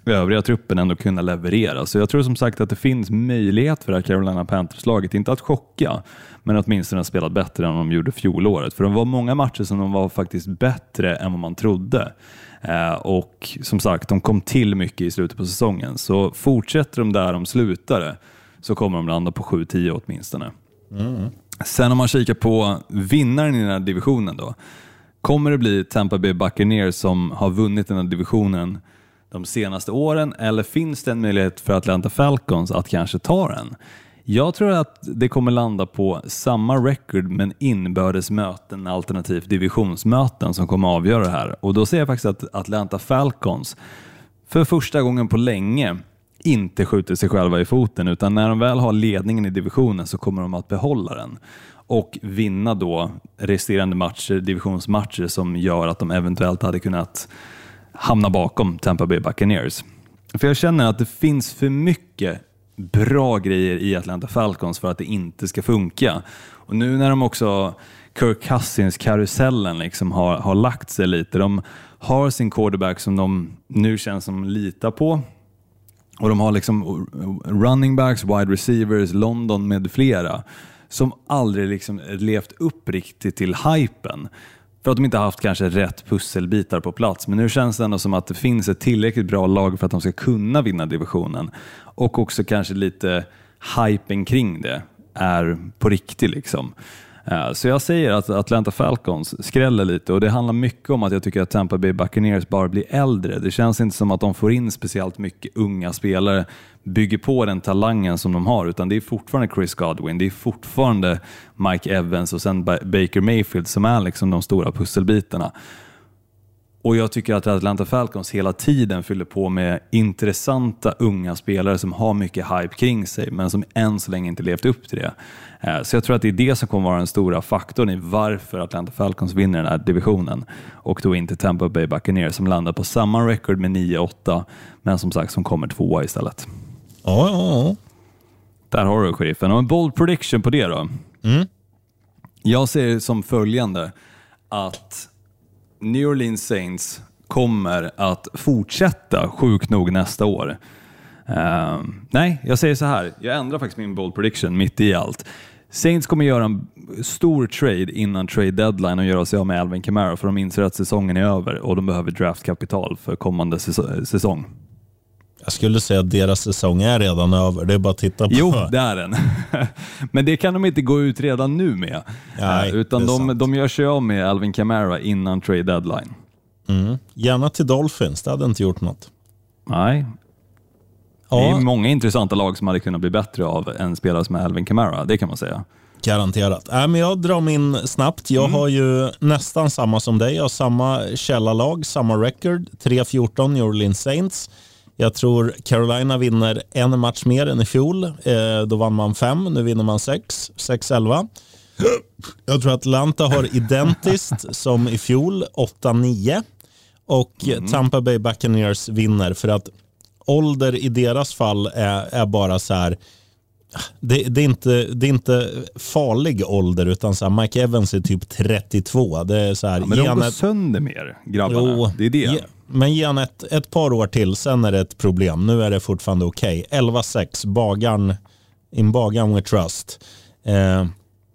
övriga truppen ändå kunna leverera. Så jag tror som sagt att det finns möjlighet för det här Carolina Panthers-laget, inte att chocka, men åtminstone att spela bättre än de gjorde fjolåret. För det var många matcher som de var faktiskt bättre än vad man trodde. Eh, och som sagt, de kom till mycket i slutet på säsongen. Så fortsätter de där de slutade så kommer de landa på sju tio åtminstone. Mm. Sen om man kikar på vinnaren i den här divisionen då. Kommer det bli Tampa Bay Buccaneers som har vunnit den här divisionen de senaste åren, eller finns det en möjlighet för Atlanta Falcons att kanske ta den? Jag tror att det kommer landa på samma record men inbördes möten alternativt divisionsmöten som kommer avgöra det här. Och då ser jag faktiskt att Atlanta Falcons för första gången på länge inte skjuter sig själva i foten, utan när de väl har ledningen i divisionen så kommer de att behålla den och vinna då resterande matcher, divisionsmatcher som gör att de eventuellt hade kunnat hamna bakom Tampa Bay Buccaneers. För jag känner att det finns för mycket bra grejer i Atlanta Falcons för att det inte ska funka. Och nu när de också Kirk Cousins karusellen liksom har, har lagt sig lite, de har sin quarterback som de nu känns som litar på. Och de har liksom running backs, wide receivers, London med flera som aldrig liksom levt upp riktigt till hypen. För att de inte har haft kanske rätt pusselbitar på plats. Men nu känns det ändå som att det finns ett tillräckligt bra lag för att de ska kunna vinna divisionen. Och också kanske lite hypen kring det är på riktigt liksom. Så jag säger att Atlanta Falcons skräller lite, och det handlar mycket om att jag tycker att Tampa Bay Buccaneers bara blir äldre. Det känns inte som att de får in speciellt mycket unga spelare, bygger på den talangen som de har, utan det är fortfarande Chris Godwin, det är fortfarande Mike Evans och sen Baker Mayfield som är liksom de stora pusselbitarna. Och jag tycker att Atlanta Falcons hela tiden fyller på med intressanta unga spelare som har mycket hype kring sig, men som än så länge inte levt upp till det. Så jag tror att det är det som kommer vara den stora faktorn i varför Atlanta Falcons vinner den här divisionen. Och då inte Tampa Bay Buccaneers som landar på samma record med nio åtta, men som sagt som kommer tvåa istället. Ja, ja, ja. Där har du sheriffen. Och en bold prediction på det då. Mm. Jag ser som följande att New Orleans Saints kommer att fortsätta sjukt nog nästa år. Uh, nej, jag säger så här. Jag ändrar faktiskt min bold prediction mitt i allt. Saints kommer göra en stor trade innan trade deadline och göra sig av med Alvin Kamara, för de inser att säsongen är över och de behöver draftkapital för kommande säs- säsong. Jag skulle säga att deras säsong är redan över. Det är bara att titta på. Jo, det är den. Men det kan de inte gå ut redan nu med. Nej, utan de, de gör sig av med Alvin Kamara innan trade deadline. Mm. Gärna till Dolphins. Det hade inte gjort något. Nej. Ja. Det är många intressanta lag som hade kunnat bli bättre av en spelare som är Alvin Kamara. Det kan man säga. Garanterat. Äh, men jag drar min snabbt. Jag mm. har ju nästan samma som dig. Jag har samma källarlag, samma record. tre fjorton New Orleans Saints. Jag tror Carolina vinner en match mer än i fjol. Eh, då vann man fem, nu vinner man sex. sex elva. Jag tror Atlanta har identiskt som i fjol, åtta nio. Och mm. Tampa Bay Buccaneers vinner för att ålder i deras fall är, är bara så här. Det, det, är inte, det är inte farlig ålder, utan så här, Mike Evans är typ trettiotvå. Det är så här, ja, men de går ett... sönder mer, grabbarna. Jo, det är det. Ge, men ge han ett, ett par år till, sen är det ett problem. Nu är det fortfarande okej. Okay. elva sex, bagarn, in bagarn with trust. Eh,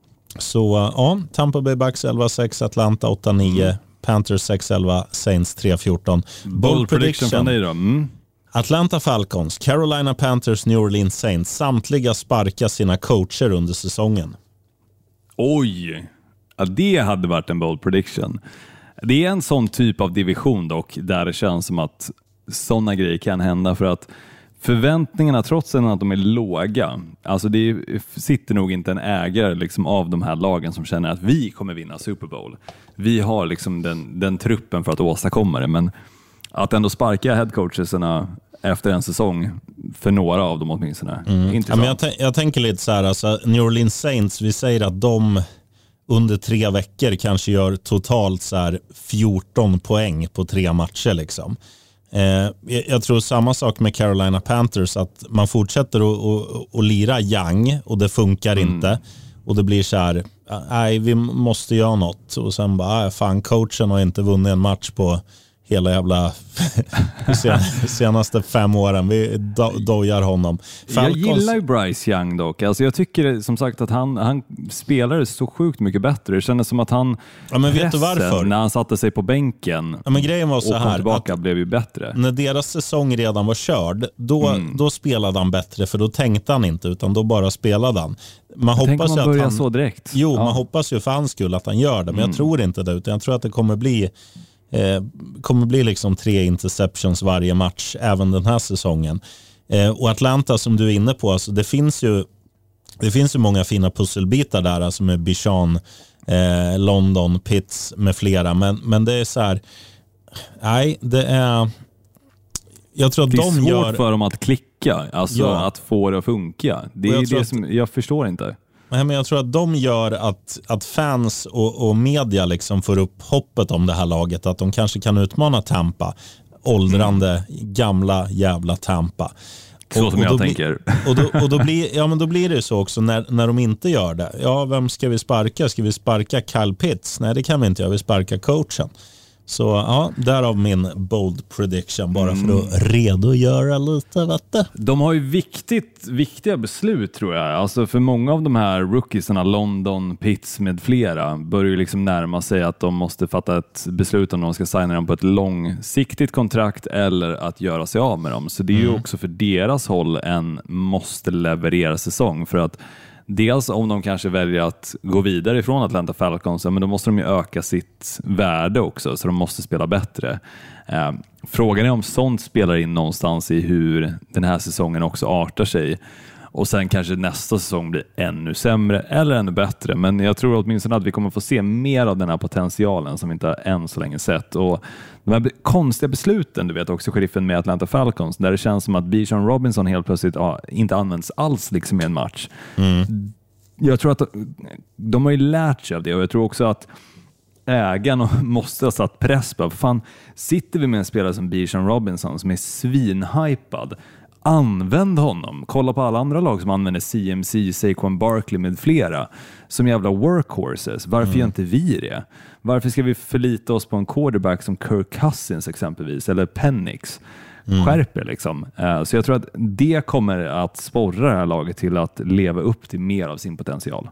så ja, Tampa Bay Bucks elva sex, Atlanta åtta nio, mm. Panthers sex elva, Saints tre fjorton. Bold prediction från dig då. Mm. Atlanta Falcons, Carolina Panthers, New Orleans Saints. Samtliga sparkar sina coacher under säsongen. Oj, ja, det hade varit en bold prediction. Det är en sån typ av division dock, där det känns som att sådana grejer kan hända, för att förväntningarna, trots att de är låga, alltså det sitter nog inte en ägare liksom av de här lagen som känner att vi kommer vinna Super Bowl. Vi har liksom den, den truppen för att åstadkomma det, men att ändå sparka headcoacherna efter en säsong, för några av dem åtminstone. Mm. Ja, men jag, t- jag tänker lite så här, alltså, New Orleans Saints, vi säger att de under tre veckor kanske gör totalt så här fjorton poäng på tre matcher liksom. Eh, jag tror samma sak med Carolina Panthers, att man fortsätter att, att, att lira young och det funkar mm. inte. Och det blir så här, nej vi måste göra något. Och sen bara, fan, coachen har inte vunnit en match på hela jävla senaste fem åren. Vi do- dojar honom. Falcons... Jag gillar ju Bryce Young dock. Alltså jag tycker som sagt att han, han spelade så sjukt mycket bättre. Det kändes som att han ja, men vet du varför? När han satte sig på bänken ja, men grejen var så och kom här, tillbaka blev ju bättre. När deras säsong redan var körd, då, mm. då spelade han bättre, för då tänkte han inte, utan då bara spelade han. Man jag hoppas man ju att börjar han, så direkt. Jo, ja. man hoppas ju för hans skull att han gör det, men mm. jag tror inte det, utan jag tror att det kommer bli eh, kommer bli liksom tre interceptions varje match även den här säsongen. Eh, och Atlanta som du är inne på, alltså det finns ju det finns ju många fina pusselbitar där, alltså med Bichon, eh, London, Pitts med flera, men, men det är så här, nej, det är jag tror att det är de svårt gör... för dem att klicka, alltså ja. att få det att funka. Det är det att... som jag förstår inte. Nej, men jag tror att de gör att, att fans och, och media liksom får upp hoppet om det här laget, att de kanske kan utmana Tampa, åldrande, mm. gamla jävla Tampa. Så och, som och jag då tänker. Bli, och då, och då, blir, ja, men då blir det så också när, när de inte gör det. Ja, vem ska vi sparka? Ska vi sparka Kyle Pitts? Nej, det kan vi inte göra. Vi sparkar coachen. Så ja, därav min bold prediction, bara för att redogöra lite. Vet du? De har ju viktigt, viktiga beslut tror jag. Alltså för många av de här rookiesarna, London, Pitts med flera, börjar ju liksom närma sig att de måste fatta ett beslut om de ska signa dem på ett långsiktigt kontrakt eller att göra sig av med dem. Så det är ju mm. också för deras håll en måste leverera säsong, för att dels om de kanske väljer att gå vidare ifrån Atlanta Falcons, men då måste de ju öka sitt värde också, så de måste spela bättre. Eh, frågan är om sånt spelar in någonstans i hur den här säsongen också artar sig. Och sen kanske nästa säsong blir ännu sämre eller ännu bättre. Men jag tror åtminstone att vi kommer få se mer av den här potentialen som vi inte än så länge sett. Och de här konstiga besluten, du vet också sheriffen med Atlanta Falcons, där det känns som att Bijan Robinson helt plötsligt ja, inte används alls liksom i en match. Mm. Jag tror att de har ju lärt sig av det, och jag tror också att ägarna måste ha satt press på. Fan, sitter vi med en spelare som Bijan Robinson som är svinhypad, använd honom. Kolla på alla andra lag som använder C M C, Saquon Barkley med flera som jävla workhorses. Varför mm. gör inte vi det? Varför ska vi förlita oss på en quarterback som Kirk Cousins exempelvis, eller Penix? Mm. Skärper liksom. Uh, så jag tror att det kommer att sporra det här laget till att leva upp till mer av sin potential.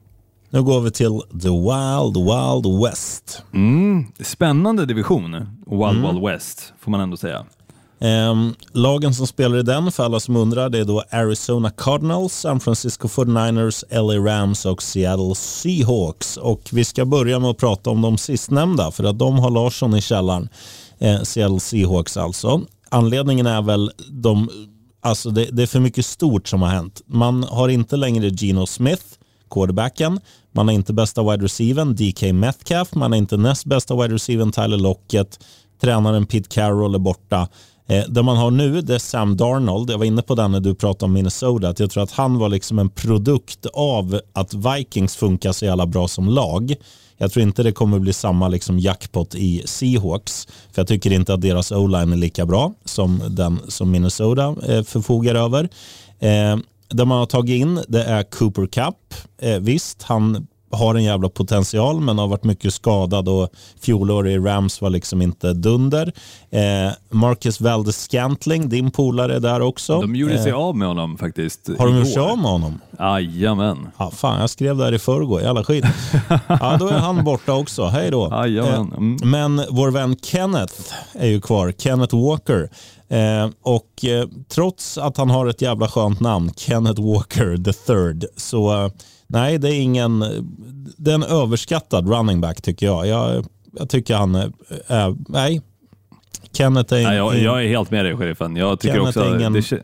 Nu går vi till the Wild Wild West. Mm. Spännande division. Wild mm. Wild West får man ändå säga. Um, lagen som spelar i den, för alla som undrar, det är då Arizona Cardinals, San Francisco fyrtionioers, L A Rams och Seattle Seahawks. Och vi ska börja med att prata om de sistnämnda, för att de har Larsson i källaren. eh, Seattle Seahawks alltså. Anledningen är väl de, alltså det, det är för mycket stort som har hänt. Man har inte längre Geno Smith, quarterbacken. Man har inte bästa wide receivern D K Metcalf. Man har inte näst bästa wide receivern Tyler Lockett. Tränaren Pete Carroll är borta. Eh, det man har nu, det är Sam Darnold. Jag var inne på den när du pratade om Minnesota, att jag tror att han var liksom en produkt av att Vikings funkar så jävla bra som lag. Jag tror inte det kommer bli samma liksom jackpot i Seahawks, för jag tycker inte att deras O-line är lika bra som den som Minnesota eh, förfogar över. Eh, det man har tagit in, det är Cooper Kupp. Eh, visst, han har en jävla potential, men har varit mycket skadad, och fjolår i Rams var liksom inte dunder. Eh, Marcus Valdes-Scantling, din polare, är där också. De gjorde sig eh, av med honom faktiskt. Har de gjort sig av med honom? Jajamän. Ja, fan, jag skrev där i förrgår, jävla skit. Ja, då är han borta också. Hej då. Jajamän. Mm. Eh, men vår vän Kenneth är ju kvar. Kenneth Walker. Eh, och eh, trots att han har ett jävla skönt namn, Kenneth Walker the third, så eh, nej, det är ingen, det är en överskattad running back tycker jag. Jag, jag tycker han är, är nej. Kenneth är nej, jag, jag är helt med dig, sheriffen. Jag tycker Kenneth också ingen, det,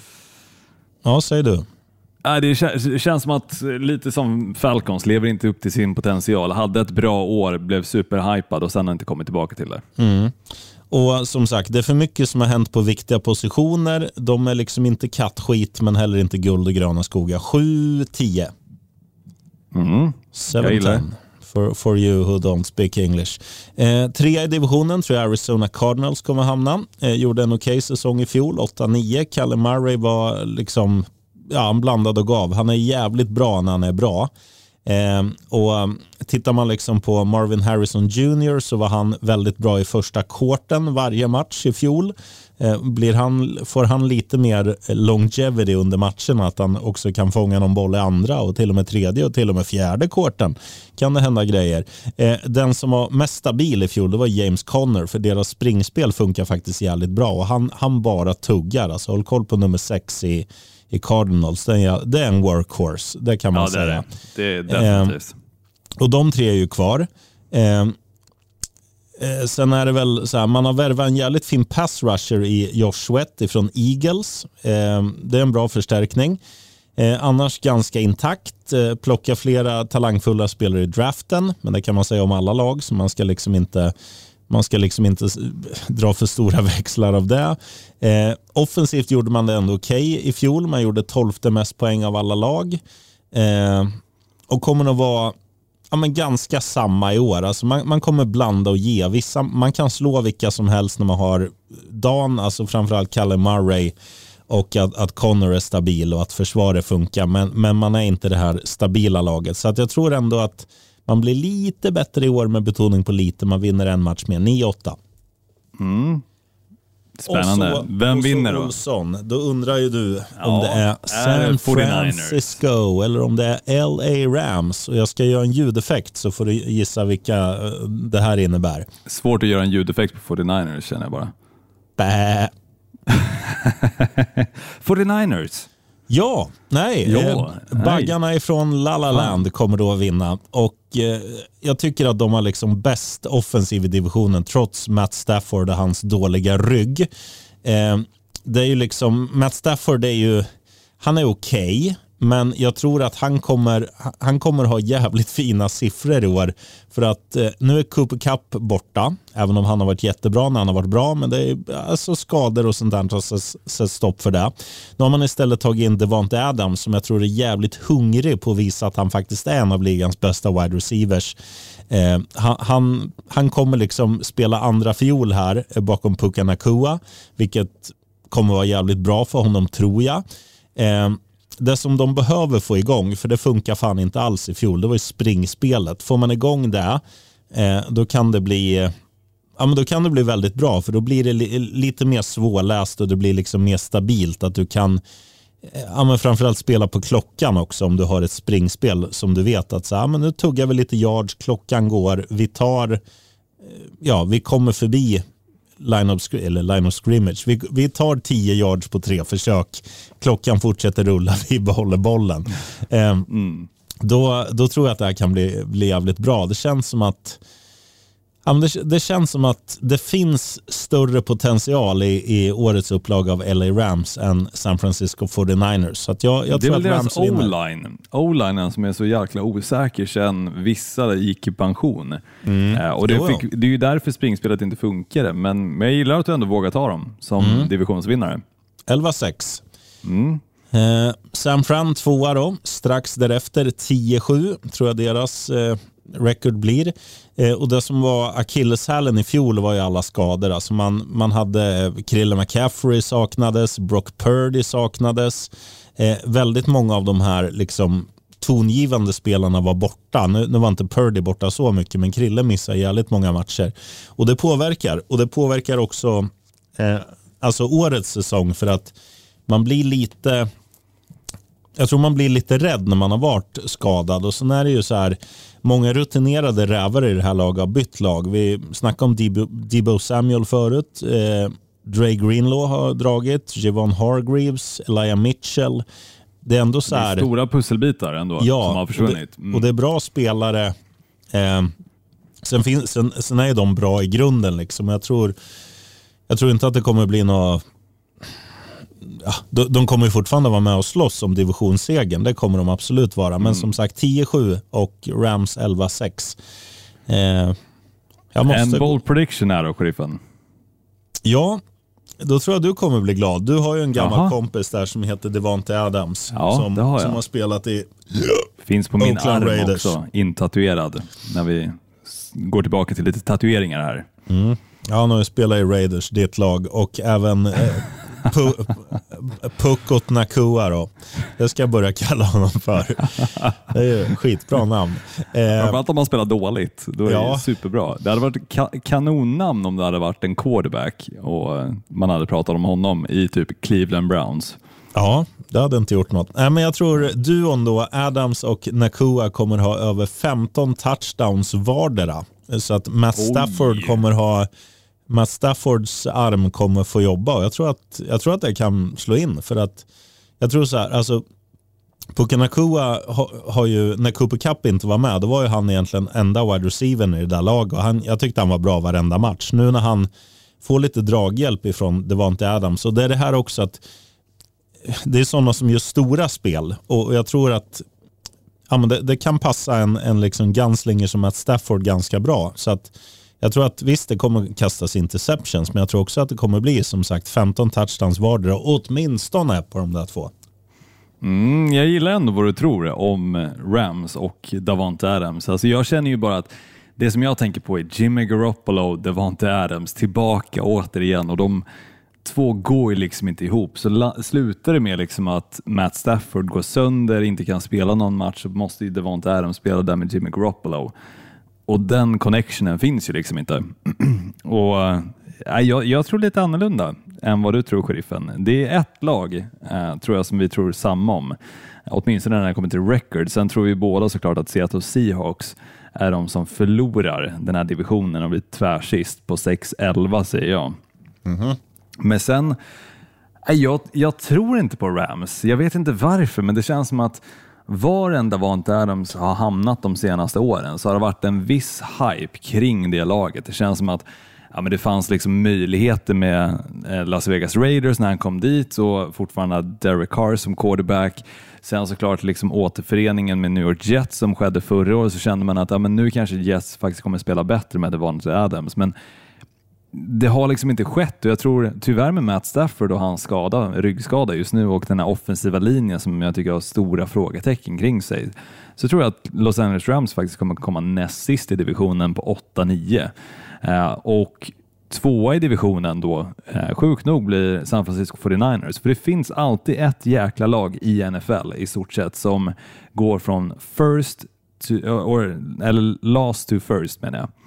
ja, säger du. Nej, det känns, känns som att lite som Falcons lever inte upp till sin potential. Hade ett bra år, blev superhypad och sen har inte kommit tillbaka till det. Mm. Och som sagt, det är för mycket som har hänt på viktiga positioner. De är liksom inte kattskit, men heller inte guld och gröna skogar. sju tio. Mm. sjutton for, for you who don't speak English. Eh, tre i divisionen tror jag Arizona Cardinals kommer hamna. Eh, gjorde en okej säsong i fjol, åtta nio. Kalle Murray var liksom, ja, han blandade och gav. Han är jävligt bra när han är bra. Eh, och tittar man liksom på Marvin Harrison junior så var han väldigt bra i första kvarten varje match i fjol. Eh, blir han, får han lite mer longevity under matchen, att han också kan fånga någon boll i andra och till och med tredje och till och med fjärde kvarten kan det hända grejer. Eh, den som var mest stabil i fjol, det var James Conner, för deras springspel funkar faktiskt jävligt bra och han, han bara tuggar. Alltså håll koll på nummer sex i i Cardinals. Det är, det är en workhorse, det kan man ja, säga. Det är det. Det är definitivt. Eh, och de tre är ju kvar. Eh, eh, sen är det väl så här, man har värvat en jävligt fin pass rusher i Josh Sweat ifrån Eagles. Eh, det är en bra förstärkning. Eh, annars ganska intakt. Eh, plocka flera talangfulla spelare i draften, men det kan man säga om alla lag, så man ska liksom inte Man ska liksom inte dra för stora växlar av det. Eh, offensivt gjorde man det ändå okej okay i fjol. Man gjorde tolfte mest poäng av alla lag. Eh, och kommer att vara ja, men ganska samma i år. Alltså man, man kommer blanda och ge. Vissa, man kan slå vilka som helst när man har Dan, alltså framförallt Kalle Murray, och att, att Connor är stabil och att försvaret funkar. Men, men man är inte det här stabila laget. Så att jag tror ändå att man blir lite bättre i år, med betoning på lite. Man vinner en match med nio åtta. Mm. Spännande. Så, Vem vinner då? Olsson, då undrar ju du ja, om det är San Francisco eller om det är L A Rams. Och jag ska göra en ljudeffekt, så får du gissa vilka det här innebär. Svårt att göra en ljudeffekt på fyrtionioers, känner jag bara. Bä. fyrtionioers. Ja, nej. Ja, eh, baggarna nej. Ifrån La La Land kommer då att vinna. Och eh, jag tycker att de har liksom bäst offensiv i divisionen, trots Matt Stafford och hans dåliga rygg. Eh, det är ju liksom, Matt Stafford är ju, han är okej. Okay, men jag tror att han kommer, han kommer ha jävligt fina siffror i år. För att eh, nu är Cooper Kupp borta, även om han har varit jättebra när han har varit bra. Men det är alltså skador och sånt där, så, så stopp för det. Nu har man istället tagit in Devontae Adams, som jag tror är jävligt hungrig på att visa att han faktiskt är en av ligans bästa wide receivers. Eh, han, han, han kommer liksom spela andra fiol här bakom Puka Nacua, vilket kommer vara jävligt bra för honom, tror jag. Eh, Det som de behöver få igång, för det funkar fan inte alls i fjol, det var ju springspelet. Får man igång det, eh, då kan det bli ja, men då kan det bli väldigt bra, för då blir det li- lite mer svårläst och det blir liksom mer stabilt, att du kan eh, ja, men framförallt spela på klockan också, om du har ett springspel som du vet att så, ja, men nu tuggar vi lite yards, klockan går, vi tar eh, ja, vi kommer förbi line of, eller line of scrimmage. Vi, vi tar tio yards på tre försök. Klockan fortsätter rulla. Vi behåller bollen. Eh, mm. då, då tror jag att det här kan bli, bli jävligt bra. Det känns som att ja, men det, det känns som att det finns större potential i, i årets upplag av L A Rams än San Francisco fyrtionioers. Så att jag, jag det tror är väl att deras O-line. O-linen som är så jäkla osäker sen vissa gick i pension. Mm. Eh, och det, fick, det är ju därför springspelet inte funkar. Men, men jag gillar att du ändå vågar ta dem som mm. divisionsvinnare. elva sex. Mm. Eh, San Fran tvåa då. Strax därefter tio sju tror jag deras eh, record blir. Eh, och det som var akilleshälen i fjol var ju alla skador. Alltså man, man hade Krille McCaffrey saknades, Brock Purdy saknades. Eh, väldigt många av de här liksom tongivande spelarna var borta. Nu, nu var inte Purdy borta så mycket, men Krille missade jävligt många matcher. Och det påverkar. Och det påverkar också eh, alltså årets säsong, för att man blir lite jag tror man blir lite rädd när man har varit skadad. Och så är det ju så här, många rutinerade rävar i det här laget har bytt lag. Vi snackade om Debo, Debo Samuel förut. Eh, Dre Greenlaw har dragit. Javon Hargreaves, Elijah Mitchell. Det är ändå så här, det är stora pusselbitar ändå, ja, som har försvunnit. Mm. Och det är bra spelare. Eh, sen, finns, sen, sen är de bra i grunden. Liksom. Jag, tror, jag tror inte att det kommer bli något... Ja, de, de kommer ju fortfarande vara med och slåss om divisionssegen. Det kommer de absolut vara. Men mm. som sagt tio sju och Rams elva sex. Eh, jag måste... En bold prediction här då, sheriffen. Ja, då tror jag du kommer bli glad. Du har ju en gammal Aha. kompis där som heter Devontae Adams. Ja, som, det har jag. som har spelat i finns på min Oakland arm Raiders. också, intatuerad. När vi går tillbaka till lite tatueringar här. Mm. Ja, han har ju spelat i Raiders, ditt lag. Och även... Eh, Pukot Nakua då. Det ska jag börja kalla honom för. Det är ju skitbra namn. Eh, Framförallt om man spelar dåligt. Då är ja. det superbra. Det hade varit ka- kanonnamn om det hade varit en quarterback och man hade pratat om honom i typ Cleveland Browns. Ja, det hade inte gjort något. Nej, men jag tror duon då, Adams och Nakua, kommer ha över femton touchdowns vardera. Så att Matt Stafford Oj. kommer ha Matt Staffords arm kommer få jobba. Och jag tror att jag tror att det kan slå in, för att jag tror så här, alltså Puka Nakua har, har ju, när Cooper Kupp inte var med, då var ju han egentligen enda wide receiver i det där laget, och han, jag tyckte han var bra varenda match. Nu när han får lite draghjälp ifrån Davante Adams, och det är det här också att det är sådana som gör stora spel, och jag tror att ja, men det, det kan passa en, en liksom gunslinger som Matt Stafford ganska bra. Så att jag tror att visst, det kommer kastas interceptions, men jag tror också att det kommer bli som sagt femton touchdowns vardera, åtminstone på de där två. Mm, jag gillar ändå vad du tror om Rams och Davante Adams. Alltså jag känner ju bara att det som jag tänker på är Jimmy Garoppolo, Davante Adams tillbaka återigen, och de två går ju liksom inte ihop. Så la- slutar det med liksom att Matt Stafford går sönder, inte kan spela någon match, så måste ju Davante Adams spela där med Jimmy Garoppolo. Och den connectionen finns ju liksom inte. Och äh, jag, jag tror lite annorlunda än vad du tror, sheriffen. Det är ett lag, äh, tror jag, som vi tror samma om. Åtminstone när det kommer till record. Sen tror vi båda såklart att Seattle Seahawks är de som förlorar den här divisionen och blir tvärsist på sex elva, säger jag. Mm-hmm. Men sen, äh, jag, jag tror inte på Rams. Jag vet inte varför, men det känns som att var en Davante Adams har hamnat de senaste åren så har det varit en viss hype kring det laget. Det känns som att ja, men det fanns liksom möjligheter med Las Vegas Raiders när han kom dit, och fortfarande Derek Carr som quarterback. Sen såklart liksom återföreningen med New York Jets som skedde förra året, så kände man att ja, men nu kanske Jets faktiskt kommer spela bättre med Davante Adams. Men det har liksom inte skett, och jag tror tyvärr med Matt Stafford och hans skada, ryggskada just nu, och den här offensiva linjen som jag tycker har stora frågetecken kring sig, så tror jag att Los Angeles Rams faktiskt kommer komma näst sist i divisionen på åtta nio. Uh, och tvåa i divisionen då, uh, sjukt nog, blir San Francisco fyrtionioers. För det finns alltid ett jäkla lag i N F L i stort sett som går från first to, or, eller last to first, menar jag.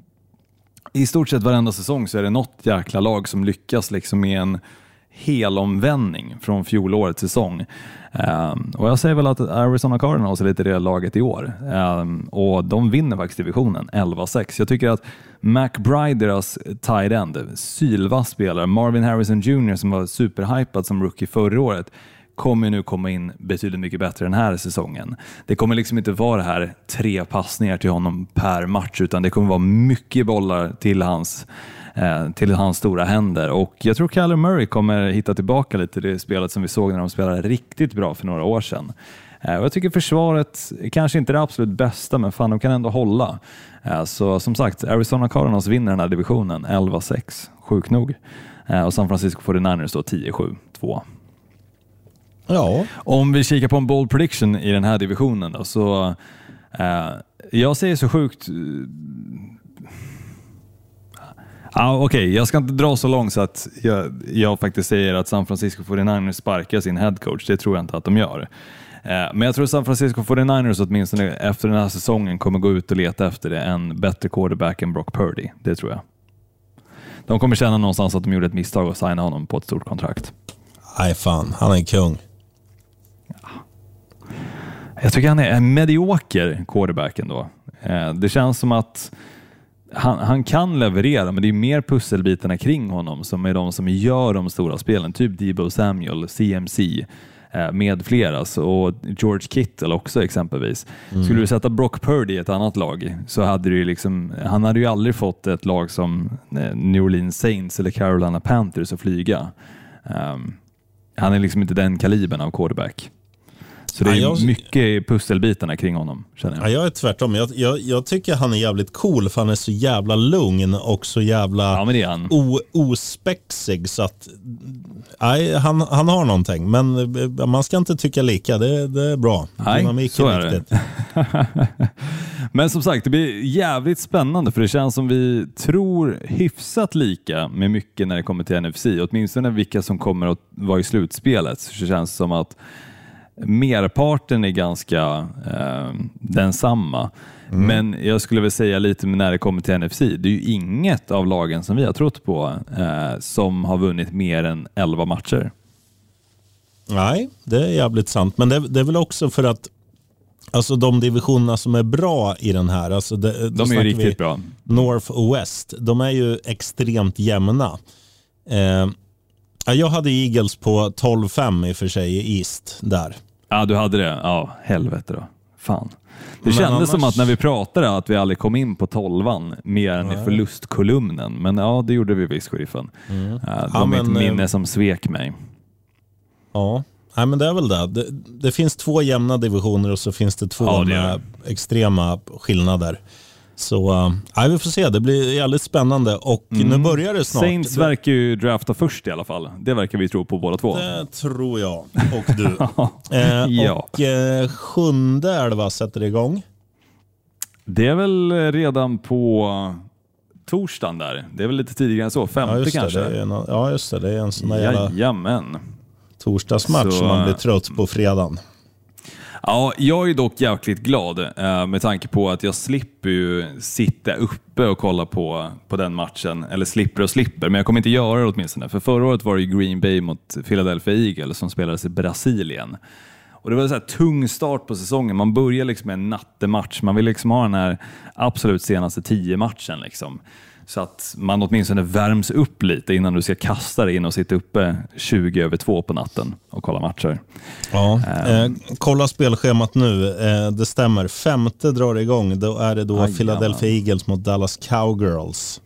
I stort sett varenda säsong så är det något jäkla lag som lyckas liksom med en helomvändning från fjolårets säsong. Um, och jag säger väl att Arizona Cardinals är lite det laget i år. Um, och de vinner faktiskt divisionen elva sex. Jag tycker att McBride, deras tight end, sylvass spelare, Marvin Harrison junior som var superhypad som rookie förra året, kommer nu komma in betydligt mycket bättre den här säsongen. Det kommer liksom inte vara det här tre passningar till honom per match, utan det kommer vara mycket bollar till hans eh, till hans stora händer. Och jag tror Kyler Murray kommer hitta tillbaka lite det spelet som vi såg när de spelade riktigt bra för några år sedan. Eh, och jag tycker försvaret kanske inte är det absolut bästa, men fan, de kan ändå hålla. Eh, så som sagt, Arizona Cardinals vinner den här divisionen elva sex, sjukt nog. Eh, och San Francisco fyrtionioers då tio sju två. Ja. Om vi kikar på en bold prediction i den här divisionen då, så eh, jag säger så sjukt ah, okej, okay. Jag ska inte dra så långt så att jag, jag faktiskt säger att San Francisco fyrtionioers sparkar sin headcoach. Det tror jag inte att de gör. Eh, men jag tror San Francisco fyrtionioers åtminstone efter den här säsongen kommer gå ut och leta efter det, en bättre quarterback än Brock Purdy. Det tror jag. De kommer känna någonstans att de gjorde ett misstag och signa honom på ett stort kontrakt. Nej fan, han är kung. Jag tycker han är en medioker quarterbacken då. Det känns som att han, han kan leverera, men det är mer pusselbitarna kring honom som är de som gör de stora spelen. Typ Deebo Samuel, C M C med flera, och George Kittle också exempelvis. Mm. Skulle du sätta Brock Purdy i ett annat lag så hade du liksom, han hade ju aldrig fått ett lag som New Orleans Saints eller Carolina Panthers att flyga. Um, han är liksom inte den kalibern av quarterback. Så det är ja, jag, mycket pusselbitarna kring honom, känner jag. Ja, jag är tvärtom. Jag, jag, jag tycker han är jävligt cool, för han är så jävla lugn och så jävla ja, men det är han. O, ospexig, så att nej, han, han har någonting, men man ska inte tycka lika. Det, det är bra. Nej, Dynamik så är är viktigt. det. Men som sagt, det blir jävligt spännande för det känns som vi tror hyfsat lika med mycket när det kommer till N F C. Åtminstone vilka som kommer att vara i slutspelet. Så det känns som att merparten är ganska eh, densamma. Mm. Men jag skulle väl säga lite när det kommer till N F C. Det är ju inget av lagen som vi har trott på eh, som har vunnit mer än elva matcher. Nej, det är jävligt sant. Men det, det är väl också för att alltså de divisionerna som är bra i den här, alltså det, de är ju riktigt bra. North och West, de är ju extremt jämna. Eh, jag hade Eagles på tolv fem i och för sig i East där. Ja, du hade det. Ja, helvete då. Fan. Det men kändes annars... som att när vi pratade att vi aldrig kom in på tolvan mer än i förlustkolumnen. Men ja, det gjorde vi visst, sheriffen. Mm. Uh, det ja, var mitt men, minne som svek mig. Ja, nej, men det är väl det. det. Det finns två jämna divisioner och så finns det två ja, det med extrema skillnader. Så uh, vi får se, det blir jävligt spännande och mm. nu börjar det snart. Saints verkar ju drafta först i alla fall. Det verkar vi tro på båda två. Det tror jag och du. eh, ja. Och eh, sjunde elva sätter igång. Det är väl redan på torsdagen där. Det är väl lite tidigare än så, femte ja, just det, kanske. Det är en, ja just det, det är en sån där jävla Jajamän. torsdagsmatch som man blir trött på fredagen. Ja, jag är dock jäkligt glad eh, med tanke på att jag slipper ju sitta uppe och kolla på, på den matchen. Eller slipper och slipper, men jag kommer inte göra det åtminstone. För förra året var det Green Bay mot Philadelphia Eagles som spelades i Brasilien. Och det var en så här tung start på säsongen. Man börjar liksom med en nattematch. Man vill liksom ha den här absolut senaste tio matchen liksom. Så att man åtminstone värms upp lite innan du ska kasta dig in och sitta uppe tjugo över två på natten och kolla matcher. Ja, eh, kolla spelschemat nu. Eh, det stämmer. Femte drar igång. Då är det då Aj, Philadelphia ja. Eagles mot Dallas Cowgirls.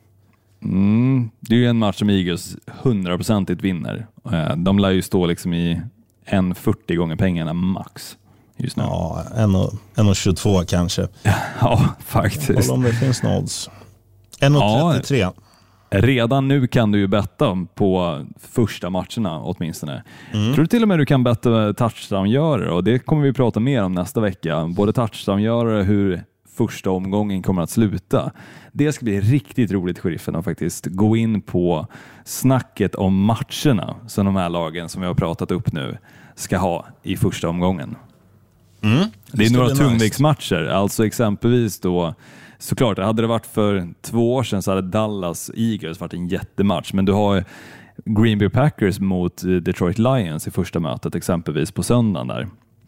Mm, det är ju en match som Eagles hundraprocentigt vinner. Eh, de lär ju stå liksom i en fyrtio gånger pengarna max just nu. Ja, en tjugotvå kanske. Ja, faktiskt. Kolla om det finns några odds. en trettiotre. Ja, redan nu kan du ju betta på första matcherna åtminstone. Mm. Tror du till och med du kan betta touchdown-görare och det kommer vi prata mer om nästa vecka. Både touchdown-görare, hur första omgången kommer att sluta. Det ska bli riktigt roligt, sheriffen, att faktiskt gå in på snacket om matcherna som de här lagen som vi har pratat upp nu ska ha i första omgången. Mm. Det, det är några tungviktsmatcher, nice. Alltså exempelvis då såklart, hade det varit för två år sedan så hade Dallas Eagles varit en jättematch. Men du har Green Bay Packers mot Detroit Lions i första mötet exempelvis på söndagen där.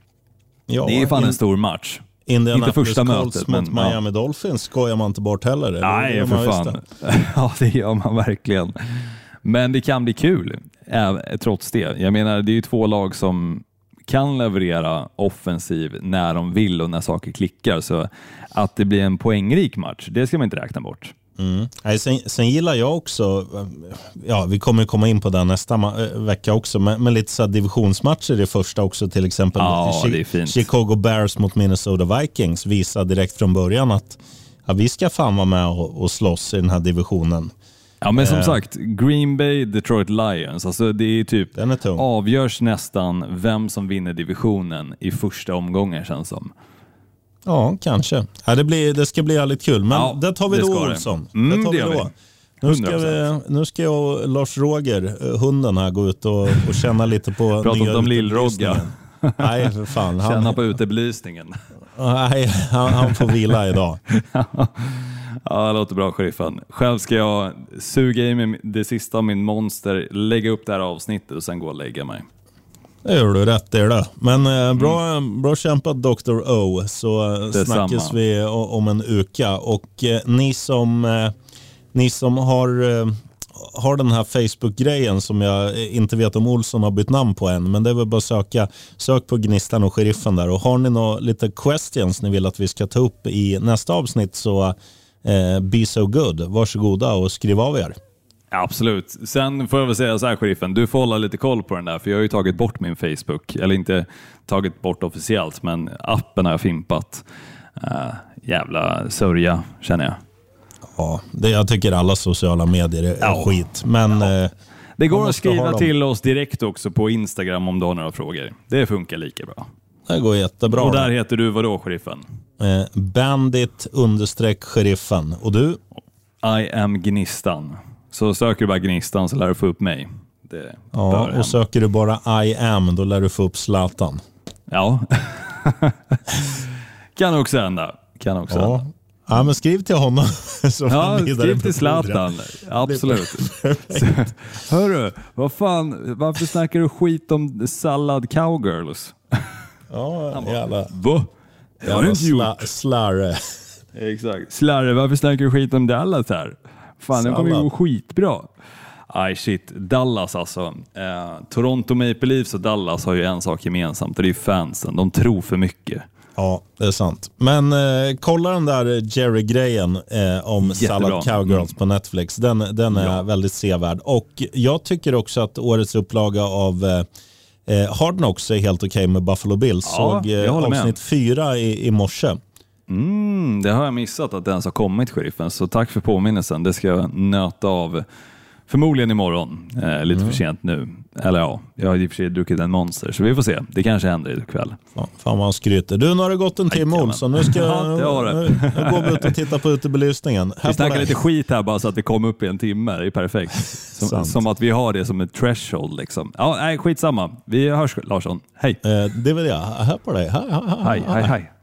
Ja, det är fan in, en stor match. Inte första mötet, men mot Miami ja. Dolphins skojar man inte bort heller. Nej, för fan. Ja, det gör man verkligen. Men det kan bli kul äh, trots det. Jag menar, det är ju två lag som kan leverera offensiv när de vill och när saker klickar. Så att det blir en poängrik match, det ska man inte räkna bort. Mm. Nej, sen, sen gillar jag också, ja, vi kommer komma in på det nästa ma- vecka också, men, men lite så divisionsmatcher i första också, till exempel ja, Chi- Chicago Bears mot Minnesota Vikings visar direkt från början att ja, vi ska fan vara med och, och slåss i den här divisionen. Ja, men som eh. sagt, Green Bay, Detroit Lions, alltså det är typ Den är tung. avgörs nästan vem som vinner divisionen i första omgången, känns som. Ja, kanske. Ja, det, blir, det ska bli väldigt kul. Men ja, det tar vi då, Olsson. Det, mm, det tar det vi då. Nu ska, vi, nu ska jag och Lars Roger, hunden här, gå ut och, och känna lite på Prata nya om Lill-Rogga. Nej, för fan. Han, känna på utebelysningen. Nej, han, han får vila idag. Ja, det låter bra, sheriffen. Själv ska jag suga i mig det sista av min monster, lägga upp det här avsnittet och sen gå och lägga mig. Det gör du rätt, det är det. Men eh, bra, mm. bra kämpat doktor O, så det snackas samma. vi om en uka. Och eh, ni som eh, ni som har eh, har den här Facebook-grejen som jag inte vet om Olsson har bytt namn på än, men det är väl bara söka sök på Gnistan och Sheriffen där. Och har ni några lite questions ni vill att vi ska ta upp i nästa avsnitt, så eh, be so good. Varsågoda och skriv av er. Absolut. Sen får jag väl säga så här, sheriffen, du får hålla lite koll på den där, för jag har ju tagit bort min Facebook. Eller inte tagit bort officiellt, men appen har jag fimpat. Uh, jävla sörja, känner jag. Ja, det, jag tycker alla sociala medier är ja. skit. Men ja. eh, det Det går att skriva till oss direkt också på Instagram om du har några frågor. Det funkar lika bra. Det går jättebra. Och där heter du vadå, sheriffen? Eh, bandit understreck sheriffen. Och du? I am Gnistan. Så söker du bara Gnistan så lär du få upp mig. Det ja, och söker du bara I am, då lär du få upp Zlatan. Ja. Kan också hända. Kan också ja. hända. Ja, men skriv till honom. Så ja, skriv till Zlatan. Absolut. Hörru, vad fan, varför snackar du skit om sallad cowgirls? Ja, jävla. Va? Jag har inte gjort. Slarre. Exakt. Slarre, varför snackar du skit om Dallas här? Fan, det kommer ju gå skitbra. Aj shit, Dallas alltså. Eh, Toronto Maple Leafs och Dallas har ju en sak gemensamt. Det är ju fansen. De tror för mycket. Ja, det är sant. Men eh, kolla den där Jerry-grejen eh, om Jättebra. Salad Cowgirls mm. på Netflix. Den, den är ja. väldigt sevärd. Och jag tycker också att årets upplaga av eh, Hard Knocks är helt okej okay med Buffalo Bills. Ja, såg eh, avsnitt med. fyra i, i morse. Mm, det har jag missat att den ens har kommit, sheriffen. Så tack för påminnelsen. Det ska jag nöta av förmodligen imorgon. Eh, lite mm. för sent nu. Eller ja, jag har i och för sig druckit en monster. Så vi får se. Det kanske händer ikväll. Fan, fan vad han skryter. Du, nu har det gått en timme, Olsson. Nu ska ja, det har det. Nu, nu går vi ut och tittar på utebelysningen. Vi snackar lite skit här bara så att vi kommer upp i en timme. Det är perfekt. Som, som att vi har det som ett threshold liksom. Ja, nej, skitsamma. Vi hörs, Larsson. Hej. Eh, det vill jag. Hör på dig. Hej, hej, hej. hej, hej. hej.